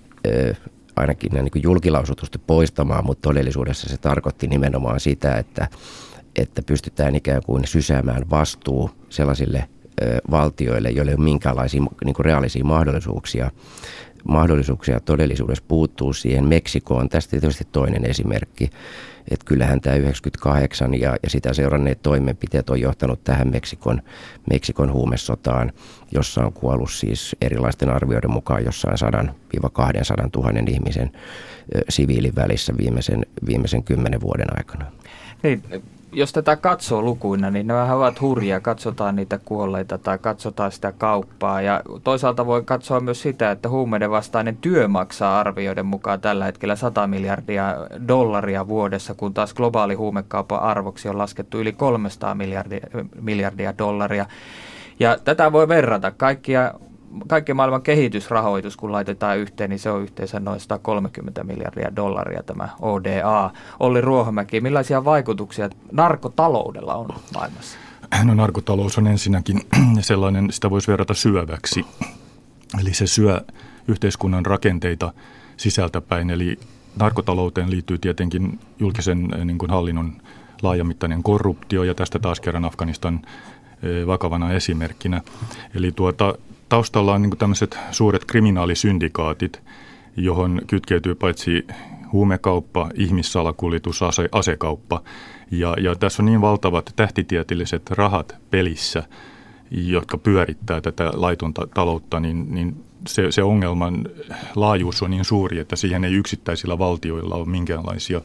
ainakin niin kuin julkilausutusti poistamaan, mutta todellisuudessa se tarkoitti nimenomaan sitä, että että pystytään ikään kuin sysäämään vastuu sellaisille ö, valtioille, joille ei ole minkäänlaisia niin kuin reaalisia mahdollisuuksia. Mahdollisuuksia todellisuudessa puuttuu siihen. Meksiko on tästä tietysti toinen esimerkki. Että kyllähän tämä yhdeksänkymmentäkahdeksan ja, ja sitä seuranneet toimenpiteet on johtanut tähän Meksikon, Meksikon huumesotaan, jossa on kuollut siis erilaisten arvioiden mukaan jossain sadan kaksisataa tuhannen ihmisen ö, siviilin välissä viimeisen, viimeisen kymmenen vuoden aikana. Niin, jos tätä katsoo lukuina, niin ne vähän ovat hurjia. Katsotaan niitä kuolleita tai katsotaan sitä kauppaa. Ja toisaalta voi katsoa myös sitä, että huumeiden vastainen työ maksaa arvioiden mukaan tällä hetkellä sata miljardia dollaria vuodessa, kun taas globaali huumekaupan arvoksi on laskettu yli kolmesataa miljardia, miljardia dollaria. Ja tätä voi verrata. Kaikkia, kaikki maailman kehitysrahoitus, kun laitetaan yhteen, niin se on yhteensä noin sata kolmekymmentä miljardia dollaria tämä O D A. Olli Ruohomäki, millaisia vaikutuksia narkotaloudella on maailmassa? No narkotalous on ensinnäkin sellainen, sitä voisi verrata syöväksi. Eli se syö yhteiskunnan rakenteita sisältäpäin. Eli narkotalouteen liittyy tietenkin julkisen niin kuin hallinnon laajamittainen korruptio ja tästä taas kerran Afganistan vakavana esimerkkinä. Eli tuota, taustalla on niin kuin tämmöiset suuret kriminaalisyndikaatit, johon kytkeytyy paitsi huumekauppa, ihmissalakuljetus, ase, asekauppa. Ja, ja tässä on niin valtavat tähtitieteelliset rahat pelissä, jotka pyörittää tätä laitonta taloutta, niin, niin se, se ongelman laajuus on niin suuri, että siihen ei yksittäisillä valtioilla ole minkäänlaisia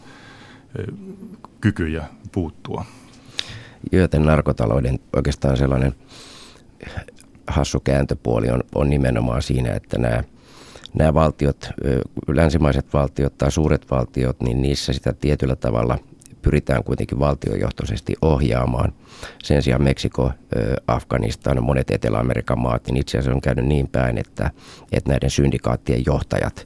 kykyjä puuttua. Joten narkotalouden oikeastaan sellainen hassu kääntöpuoli on, on nimenomaan siinä, että nämä, nämä valtiot, länsimaiset valtiot tai suuret valtiot, niin niissä sitä tietyllä tavalla pyritään kuitenkin valtiojohtoisesti ohjaamaan. Sen sijaan Meksiko, Afganistan, monet Etelä-Amerikan maat, niin itse asiassa on käynyt niin päin, että, että näiden syndikaattien johtajat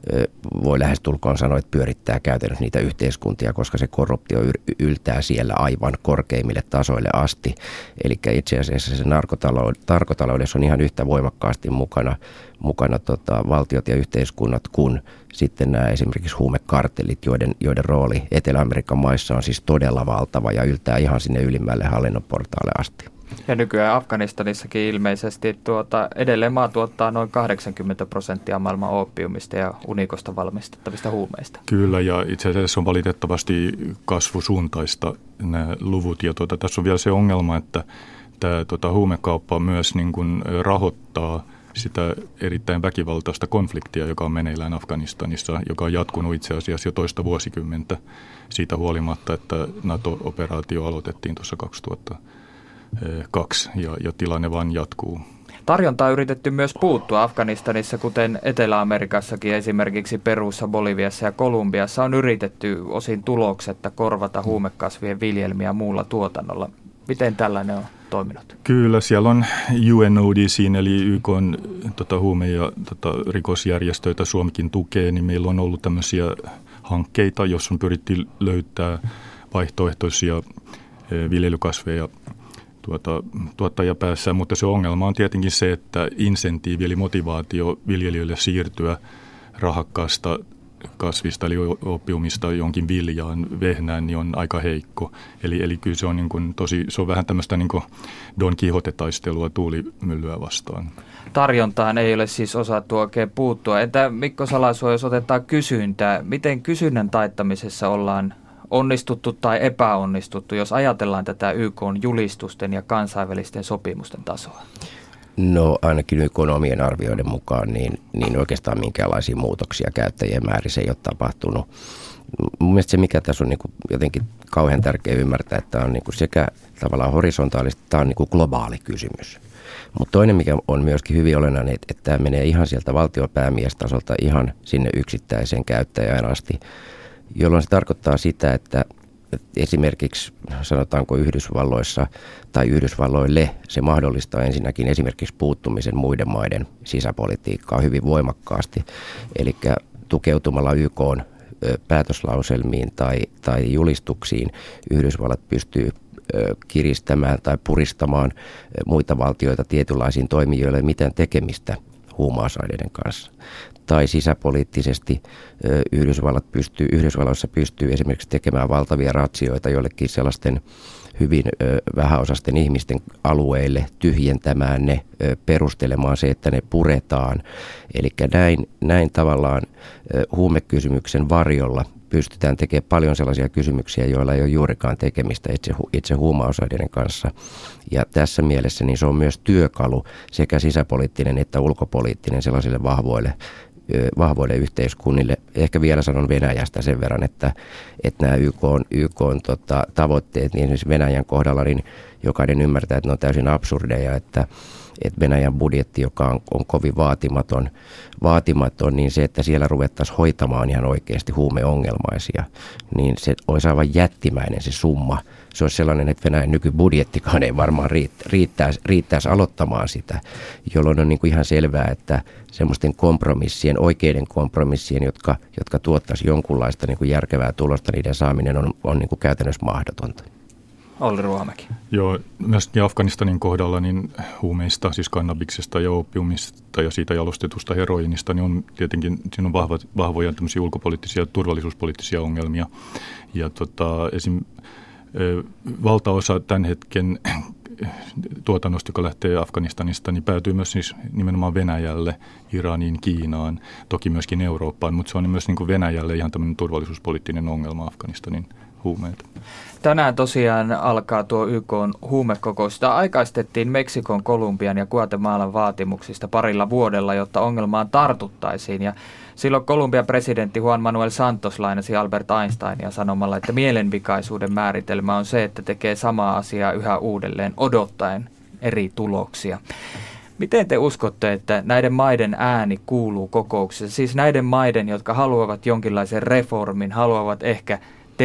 voi lähestulkoon sanoa, että pyörittää käytännössä niitä yhteiskuntia, koska se korruptio yltää siellä aivan korkeimmille tasoille asti. Eli itse asiassa se narkotaloudessa on ihan yhtä voimakkaasti mukana, mukana tota, valtiot ja yhteiskunnat kuin sitten nämä esimerkiksi huumekartellit, joiden, joiden rooli Etelä-Amerikan maissa on siis todella valtava ja yltää ihan sinne ylimmälle hallinnon portaalle asti. Ja nykyään Afganistanissakin ilmeisesti tuota, edelleen maa tuottaa noin kahdeksankymmentä prosenttia maailman oopiumista ja unikosta valmistettavista huumeista. Kyllä, ja itse asiassa on valitettavasti kasvusuuntaista nämä luvut. Ja tuota, tässä on vielä se ongelma, että tämä tuota, huumekauppa myös niin kuin rahoittaa sitä erittäin väkivaltaista konfliktia, joka on meneillään Afganistanissa, joka on jatkunut itse asiassa jo toista vuosikymmentä siitä huolimatta, että NATO-operaatio aloitettiin tuossa kaksituhattakaksi ja, ja tilanne vaan jatkuu. Tarjontaa on yritetty myös puuttua Afganistanissa, kuten Etelä-Amerikassakin, esimerkiksi Perussa, Boliviassa ja Kolumbiassa on yritetty osin tuloksetta korvata huumekasvien viljelmiä muulla tuotannolla. Miten tällainen on toiminut? Kyllä, siellä on U N O D C, eli Y K:n tota, huume- ja tota, rikosjärjestöitä Suomikin tukee, niin meillä on ollut tämmöisiä hankkeita, joissa on pyritty löytää vaihtoehtoisia e, viljelykasveja tuota, tuottajapäässä, mutta se ongelma on tietenkin se, että insentiivi eli motivaatio viljelijöille siirtyä rahakkaasta kasvista eli opiumista jonkin viljaan, vehnään, niin on aika heikko. Eli, eli kyllä se on, niin kuin tosi, se on vähän tämmöistä niin kuin Don Quixote-taistelua tuulimyllyä vastaan. Tarjontaan ei ole siis osattu oikein puuttua. Entä Mikko Salasuo, jos otetaan kysyntää, miten kysynnän taittamisessa ollaan onnistuttu tai epäonnistuttu, jos ajatellaan tätä Y K:n julistusten ja kansainvälisten sopimusten tasoa? No ainakin Y K:n omien arvioiden mukaan niin, niin oikeastaan minkäänlaisia muutoksia käyttäjien määrissä ei ole tapahtunut. Mun mielestä se, mikä tässä on niin kuin jotenkin kauhean tärkeä ymmärtää, että tämä on niin kuin sekä tavallaan horisontaalisesti, tämä on niin kuin globaali kysymys. Mutta toinen, mikä on myöskin hyvin olennainen, että, että tämä menee ihan sieltä valtionpäämiestasolta ihan sinne yksittäiseen käyttäjään asti, jolloin se tarkoittaa sitä, että, esimerkiksi sanotaanko Yhdysvalloissa tai Yhdysvalloille se mahdollistaa ensinnäkin esimerkiksi puuttumisen muiden maiden sisäpolitiikkaa hyvin voimakkaasti. Eli tukeutumalla Y K:n päätöslauselmiin tai, tai julistuksiin Yhdysvallat pystyy kiristämään tai puristamaan muita valtioita tietynlaisiin toimijoille ei mitään tekemistä huumausaineiden kanssa. Tai sisäpoliittisesti Yhdysvallat pystyy, Yhdysvalloissa pystyy esimerkiksi tekemään valtavia ratsioita joillekin sellaisten hyvin vähäosaisten ihmisten alueille, tyhjentämään ne, perustelemaan se, että ne puretaan. Eli näin, näin tavallaan huumekysymyksen varjolla pystytään tekemään paljon sellaisia kysymyksiä, joilla ei ole juurikaan tekemistä itse, itse huumausaineiden kanssa. Ja tässä mielessä niin se on myös työkalu sekä sisäpoliittinen että ulkopoliittinen sellaisille vahvoille, vahvoille yhteiskunnille. Ehkä vielä sanon Venäjästä sen verran, että, että nämä Y K:n, Y K:n tota, tavoitteet, niin esimerkiksi Venäjän kohdalla, niin jokainen ymmärtää, että ne on täysin absurdeja, että että Venäjän budjetti, joka on, on kovin vaatimaton, vaatimaton, niin se, että siellä ruvettaisiin hoitamaan ihan oikeasti huumeongelmaisia, niin se olisi aivan jättimäinen se summa. Se olisi sellainen, että Venäjän nykybudjettikaan ei varmaan riittäisi, riittäisi aloittamaan sitä, jolloin on niin kuin ihan selvää, että semmoisten kompromissien, oikeiden kompromissien, jotka, jotka tuottaisi jonkunlaista niin kuin järkevää tulosta, niiden saaminen on, on niin kuin käytännössä mahdotonta. Olli Ruomäki. Joo, myöskin Afganistanin kohdalla niin huumeista, siis kannabiksesta ja opiumista ja siitä jalostetusta heroinista, niin on tietenkin, siinä on vahva, vahvoja tämmöisiä ulkopoliittisia ja turvallisuuspoliittisia ongelmia. Ja tota, esim. Valtaosa tämän hetken tuotannosta, joka lähtee Afganistanista, niin päätyy myös siis nimenomaan Venäjälle, Iraniin, Kiinaan, toki myöskin Eurooppaan, mutta se on myös niin kuin Venäjälle ihan tämmöinen turvallisuuspoliittinen ongelma Afganistanin huumeita. Tänään tosiaan alkaa tuo Y K:n huumekokous. Sitä aikaistettiin Meksikon, Kolumbian ja Guatemalan vaatimuksista parilla vuodella, jotta ongelmaan tartuttaisiin. Ja silloin Kolumbian presidentti Juan Manuel Santos lainasi Albert Einsteinia sanomalla, että mielenvikaisuuden määritelmä on se, että tekee samaa asiaa yhä uudelleen odottaen eri tuloksia. Miten te uskotte, että näiden maiden ääni kuuluu kokouksessa? Siis näiden maiden, jotka haluavat jonkinlaisen reformin, haluavat ehkä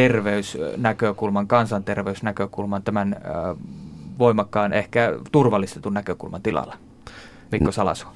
terveysnäkökulman, kansanterveysnäkökulman, tämän ö, voimakkaan ehkä turvallistetun näkökulman tilalla. Mikko Salasuo.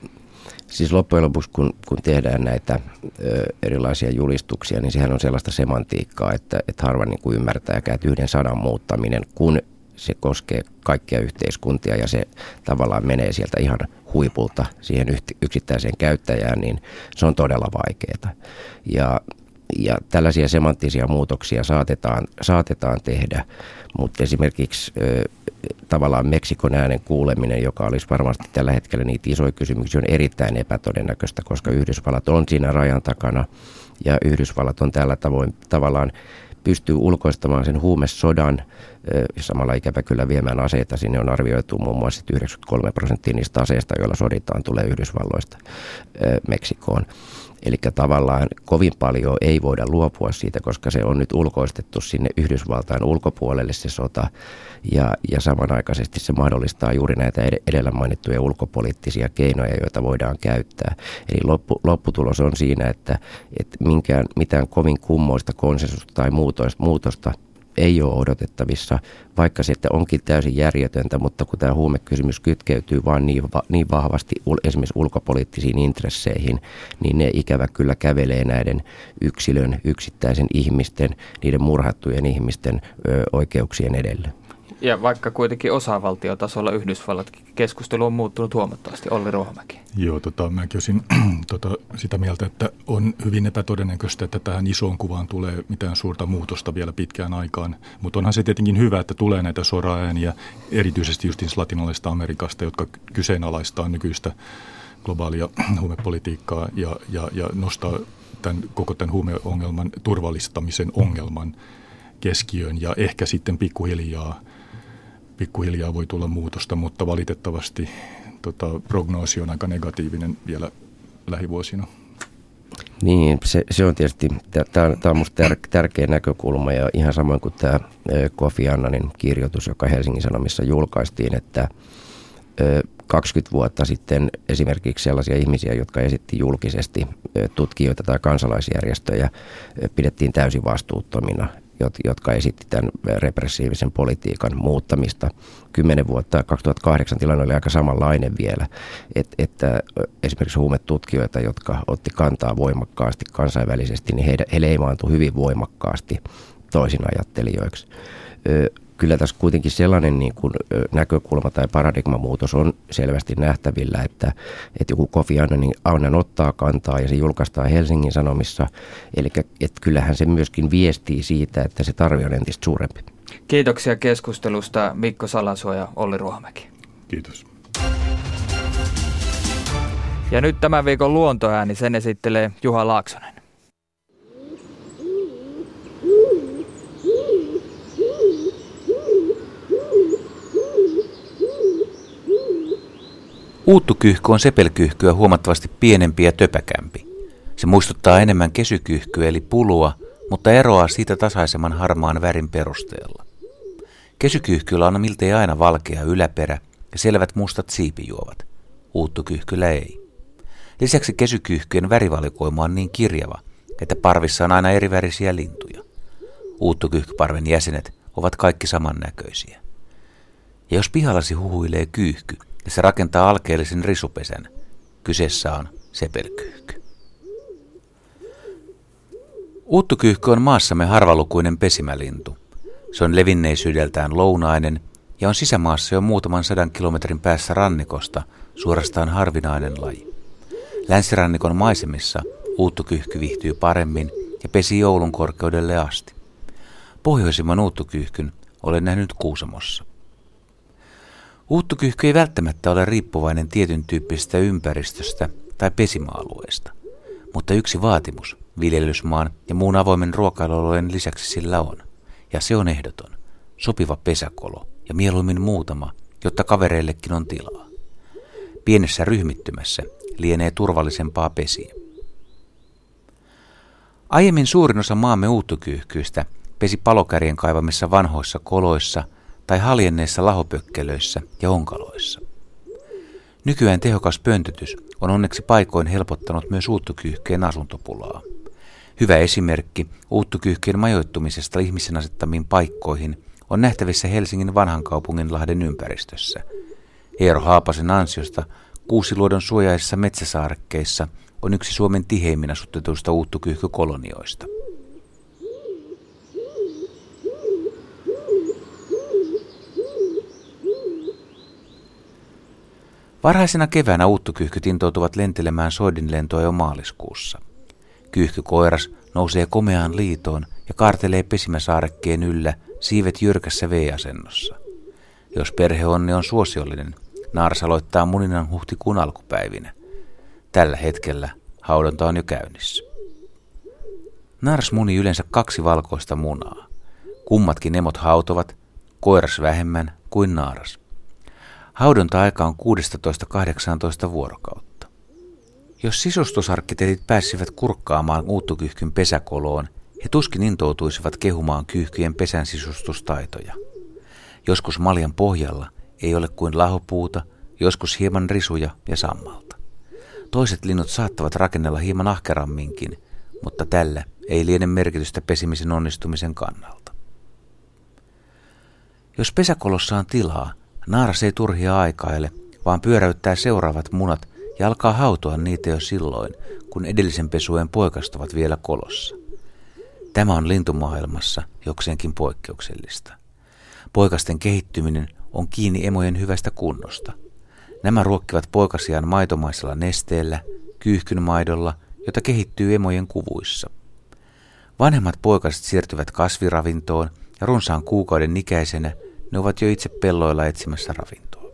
Siis loppujen lopuksi, kun, kun tehdään näitä ö, erilaisia julistuksia, niin sehän on sellaista semantiikkaa, että, että harva niin kuin ymmärtää, että yhden sanan muuttaminen, kun se koskee kaikkia yhteiskuntia ja se tavallaan menee sieltä ihan huipulta siihen yksittäiseen käyttäjään, niin se on todella vaikeaa. Ja Ja tällaisia semanttisia muutoksia saatetaan, saatetaan tehdä, mutta esimerkiksi ö, tavallaan Meksikon äänen kuuleminen, joka olisi varmasti tällä hetkellä niitä isoja kysymyksiä, on erittäin epätodennäköistä, koska Yhdysvallat on siinä rajan takana ja Yhdysvallat on tällä tavoin tavallaan pystyy ulkoistamaan sen huumesodan, ö, samalla ikävä kyllä viemään aseita. Sinne on arvioitu muun muassa, että yhdeksänkymmentäkolme prosenttia niistä aseista, joilla soditaan, tulee Yhdysvalloista ö, Meksikoon. Eli tavallaan kovin paljon ei voida luopua siitä, koska se on nyt ulkoistettu sinne Yhdysvaltain ulkopuolelle se sota. Ja, ja samanaikaisesti se mahdollistaa juuri näitä edellä mainittuja ulkopoliittisia keinoja, joita voidaan käyttää. Eli loppu, lopputulos on siinä, että, että minkään, mitään kovin kummoista konsensusta tai muutosta, muutosta ei ole odotettavissa, vaikka se että onkin täysin järjetöntä, mutta kun tämä huumekysymys kytkeytyy vaan niin, niin vahvasti esimerkiksi ulkopoliittisiin intresseihin, niin ne ikävä kyllä kävelee näiden yksilön, yksittäisen ihmisten, niiden murhattujen ihmisten ö, oikeuksien edelle. Ja vaikka kuitenkin osavaltiotasolla Yhdysvallat keskustelu on muuttunut huomattavasti. Olli Ruomäki. Joo, tota, mäkin olisin tota, sitä mieltä, että on hyvin epätodennäköistä, että tähän isoon kuvaan tulee mitään suurta muutosta vielä pitkään aikaan. Mutta onhan se tietenkin hyvä, että tulee näitä soraääniä, erityisesti just latinalaisesta Amerikasta, jotka kyseenalaistaa nykyistä globaalia huumepolitiikkaa ja, ja, ja nostaa tämän, koko tämän huumeongelman turvallistamisen ongelman keskiöön ja ehkä sitten pikkuhiljaa Pikkuhiljaa voi tulla muutosta, mutta valitettavasti tota, prognoosi on aika negatiivinen vielä lähivuosina. Niin, se, se on tietysti, tämä on minusta tär, tärkeä näkökulma ja ihan samoin kuin tämä Kofi Annanin kirjoitus, joka Helsingin Sanomissa julkaistiin, että kaksikymmentä vuotta sitten esimerkiksi sellaisia ihmisiä, jotka esitti julkisesti tutkijoita tai kansalaisjärjestöjä, pidettiin täysin vastuuttomina. jotka esitti tämän repressiivisen politiikan muuttamista. Kymmenen vuotta, kaksituhattakahdeksan tilanne oli aika samanlainen vielä, että, että esimerkiksi huumetutkijoita, jotka otti kantaa voimakkaasti kansainvälisesti, niin he, he leimaantui hyvin voimakkaasti toisinajattelijoiksi. Kyllä tässä kuitenkin sellainen niin kuin näkökulma tai paradigmamuutos on selvästi nähtävillä, että, että joku Kofi Annanin, Annan ottaa kantaa ja se julkaistaan Helsingin Sanomissa. Eli että kyllähän se myöskin viestii siitä, että se tarve on entistä suurempi. Kiitoksia keskustelusta Mikko Salasuo ja Olli Ruohomäki. Kiitos. Ja nyt tämän viikon luontoääni, sen esittelee Juha Laaksonen. Uuttukyyhky on sepelkyyhkyä huomattavasti pienempi ja töpäkämpi. Se muistuttaa enemmän kesykyyhkyä eli pulua, mutta eroaa siitä tasaisemman harmaan värin perusteella. Kesykyyhkyllä on miltei aina valkea yläperä ja selvät mustat siipijuovat. Uuttukyyhkyllä ei. Lisäksi kesykyyhkyjen värivalikoima on niin kirjava, että parvissa on aina erivärisiä lintuja. Uuttukyyhkyparven jäsenet ovat kaikki samannäköisiä. Ja jos pihallasi huhuilee kyyhky, ja se rakentaa alkeellisen risupesän. Kyseessä on sepelkyyhky. Uuttukyyhky on maassamme harvalukuinen pesimälintu. Se on levinneisyydeltään lounainen ja on sisämaassa jo muutaman sadan kilometrin päässä rannikosta suorastaan harvinainen laji. Länsirannikon maisemissa uuttukyyhky viihtyy paremmin ja pesi joulun korkeudelle asti. Pohjoisimman uuttukyyhkyn olen nähnyt Kuusamossa. Uuttukyyhky ei välttämättä ole riippuvainen tietyn tyyppisestä ympäristöstä tai pesimäalueesta, mutta yksi vaatimus viljelysmaan ja muun avoimen ruokailualueen lisäksi sillä on, ja se on ehdoton, sopiva pesäkolo ja mieluummin muutama, jotta kavereillekin on tilaa. Pienessä ryhmittymässä lienee turvallisempaa pesiä. Aiemmin suurin osa maamme uuttukyyhkyistä pesi palokärjen kaivamissa vanhoissa koloissa tai haljenneissa lahopökkelöissä ja onkaloissa. Nykyään tehokas pöntötys on onneksi paikoin helpottanut myös uuttukyyhkeen asuntopulaa. Hyvä esimerkki uuttukyyhkeen majoittumisesta ihmisen asettamiin paikkoihin on nähtävissä Helsingin Vanhankaupunginlahden ympäristössä. Eero Haapasen ansiosta Kuusiluodon suojaisissa metsäsaarekkeissa on yksi Suomen tiheimmin asutetuista uuttukyyhkykolonioista. Varhaisena keväänä uuttukyyhkyt intoutuvat lentelemään soidinlentoa jo maaliskuussa. Kyyhkykoiras nousee komeaan liitoon ja kaartelee pesimäsaarekkeen yllä siivet jyrkässä V-asennossa. Jos perheonni on suosiollinen, naaras aloittaa muninnan huhtikuun alkupäivinä. Tällä hetkellä haudonta on jo käynnissä. Naaras munii yleensä kaksi valkoista munaa. Kummatkin emot hautovat, koiras vähemmän kuin naaras. Haudonta-aika on kuusitoista kahdeksantoista vuorokautta. Jos sisustusarkkitehdit pääsivät kurkkaamaan uuttukyyhkyn pesäkoloon, he tuskin intoutuisivat kehumaan kyyhkyjen pesän sisustustaitoja. Joskus maljan pohjalla ei ole kuin lahopuuta, joskus hieman risuja ja sammalta. Toiset linnut saattavat rakennella hieman ahkeramminkin, mutta tällä ei liene merkitystä pesimisen onnistumisen kannalta. Jos pesäkolossa on tilaa, naaras ei turhia aikaile, vaan pyöräyttää seuraavat munat ja alkaa hautoa niitä jo silloin, kun edellisen pesujen poikastuvat vielä kolossa. Tämä on lintumaailmassa jokseenkin poikkeuksellista. Poikasten kehittyminen on kiinni emojen hyvästä kunnosta. Nämä ruokkivat poikasiaan maitomaisella nesteellä, kyyhkyn maidolla, jota kehittyy emojen kuvuissa. Vanhemmat poikaset siirtyvät kasviravintoon ja runsaan kuukauden ikäisenä ne ovat jo itse pelloilla etsimässä ravintoa.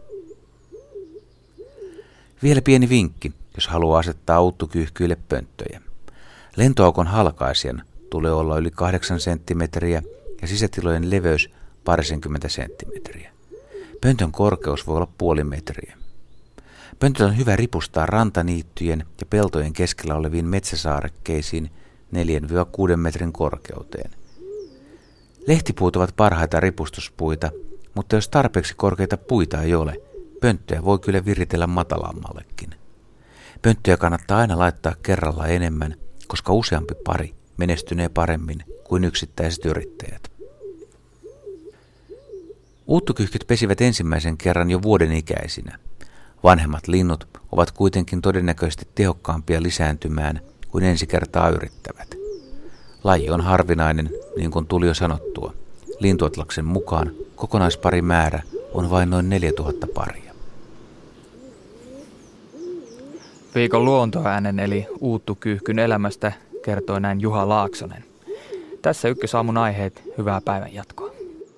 Vielä pieni vinkki, jos haluaa asettaa uuttukyyhkyille pönttöjä. Lentoaukon halkaisijan tulee olla yli kahdeksan senttimetriä ja sisätilojen leveys parisenkymmentä senttimetriä. Pöntön korkeus voi olla puoli metriä. Pöntöt on hyvä ripustaa rantaniittyjen ja peltojen keskellä oleviin metsäsaarekkeisiin neljästä kuuteen metrin korkeuteen. Lehtipuut ovat parhaita ripustuspuita, mutta jos tarpeeksi korkeita puita ei ole, pönttöjä voi kyllä viritellä matalammallekin. Pönttöjä kannattaa aina laittaa kerralla enemmän, koska useampi pari menestynee paremmin kuin yksittäiset yrittäjät. Uuttukyyhkyt pesivät ensimmäisen kerran jo vuoden ikäisinä. Vanhemmat linnut ovat kuitenkin todennäköisesti tehokkaampia lisääntymään kuin ensi kertaa yrittävät. Laji on harvinainen, niin kuin tuli jo sanottua. Lintuatlaksen mukaan kokonaisparimäärä on vain noin neljätuhatta paria. Viikon luontoäänen eli uuttukyyhkyn elämästä kertoi näin Juha Laaksonen. Tässä Ykkösaamun aiheet, hyvää päivän jatkoa.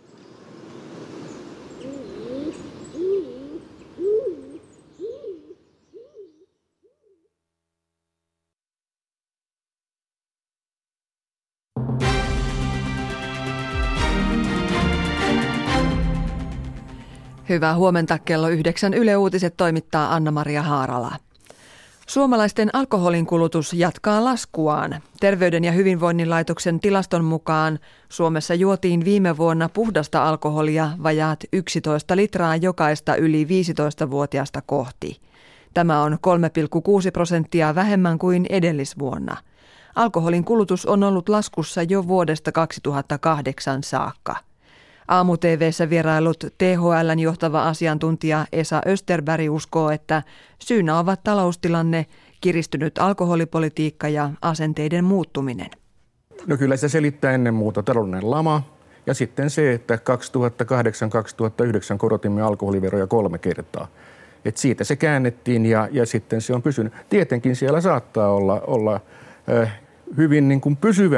Hyvää huomenta, kello yhdeksän Yle Uutiset toimittaa Anna-Maria Haarala. Suomalaisten alkoholin kulutus jatkaa laskuaan. Terveyden ja hyvinvoinnin laitoksen tilaston mukaan Suomessa juotiin viime vuonna puhdasta alkoholia vajaat yksitoista litraa jokaista yli viisitoistavuotiaasta kohti. Tämä on kolme pilkku kuusi prosenttia vähemmän kuin edellisvuonna. Alkoholin kulutus on ollut laskussa jo vuodesta kaksituhattakahdeksan saakka. Aamu-T V:ssä vierailut T H L:n johtava asiantuntija Esa Österberg uskoo, että syynä ovat taloustilanne, kiristynyt alkoholipolitiikka ja asenteiden muuttuminen. No kyllä se selittää ennen muuta taloudellinen lama ja sitten se, että kaksituhattakahdeksan kaksituhattayhdeksän korotimme alkoholiveroja kolme kertaa. Et siitä se käännettiin ja, ja sitten se on pysynyt. Tietenkin siellä saattaa olla, olla äh, hyvin niin kuin pysyvä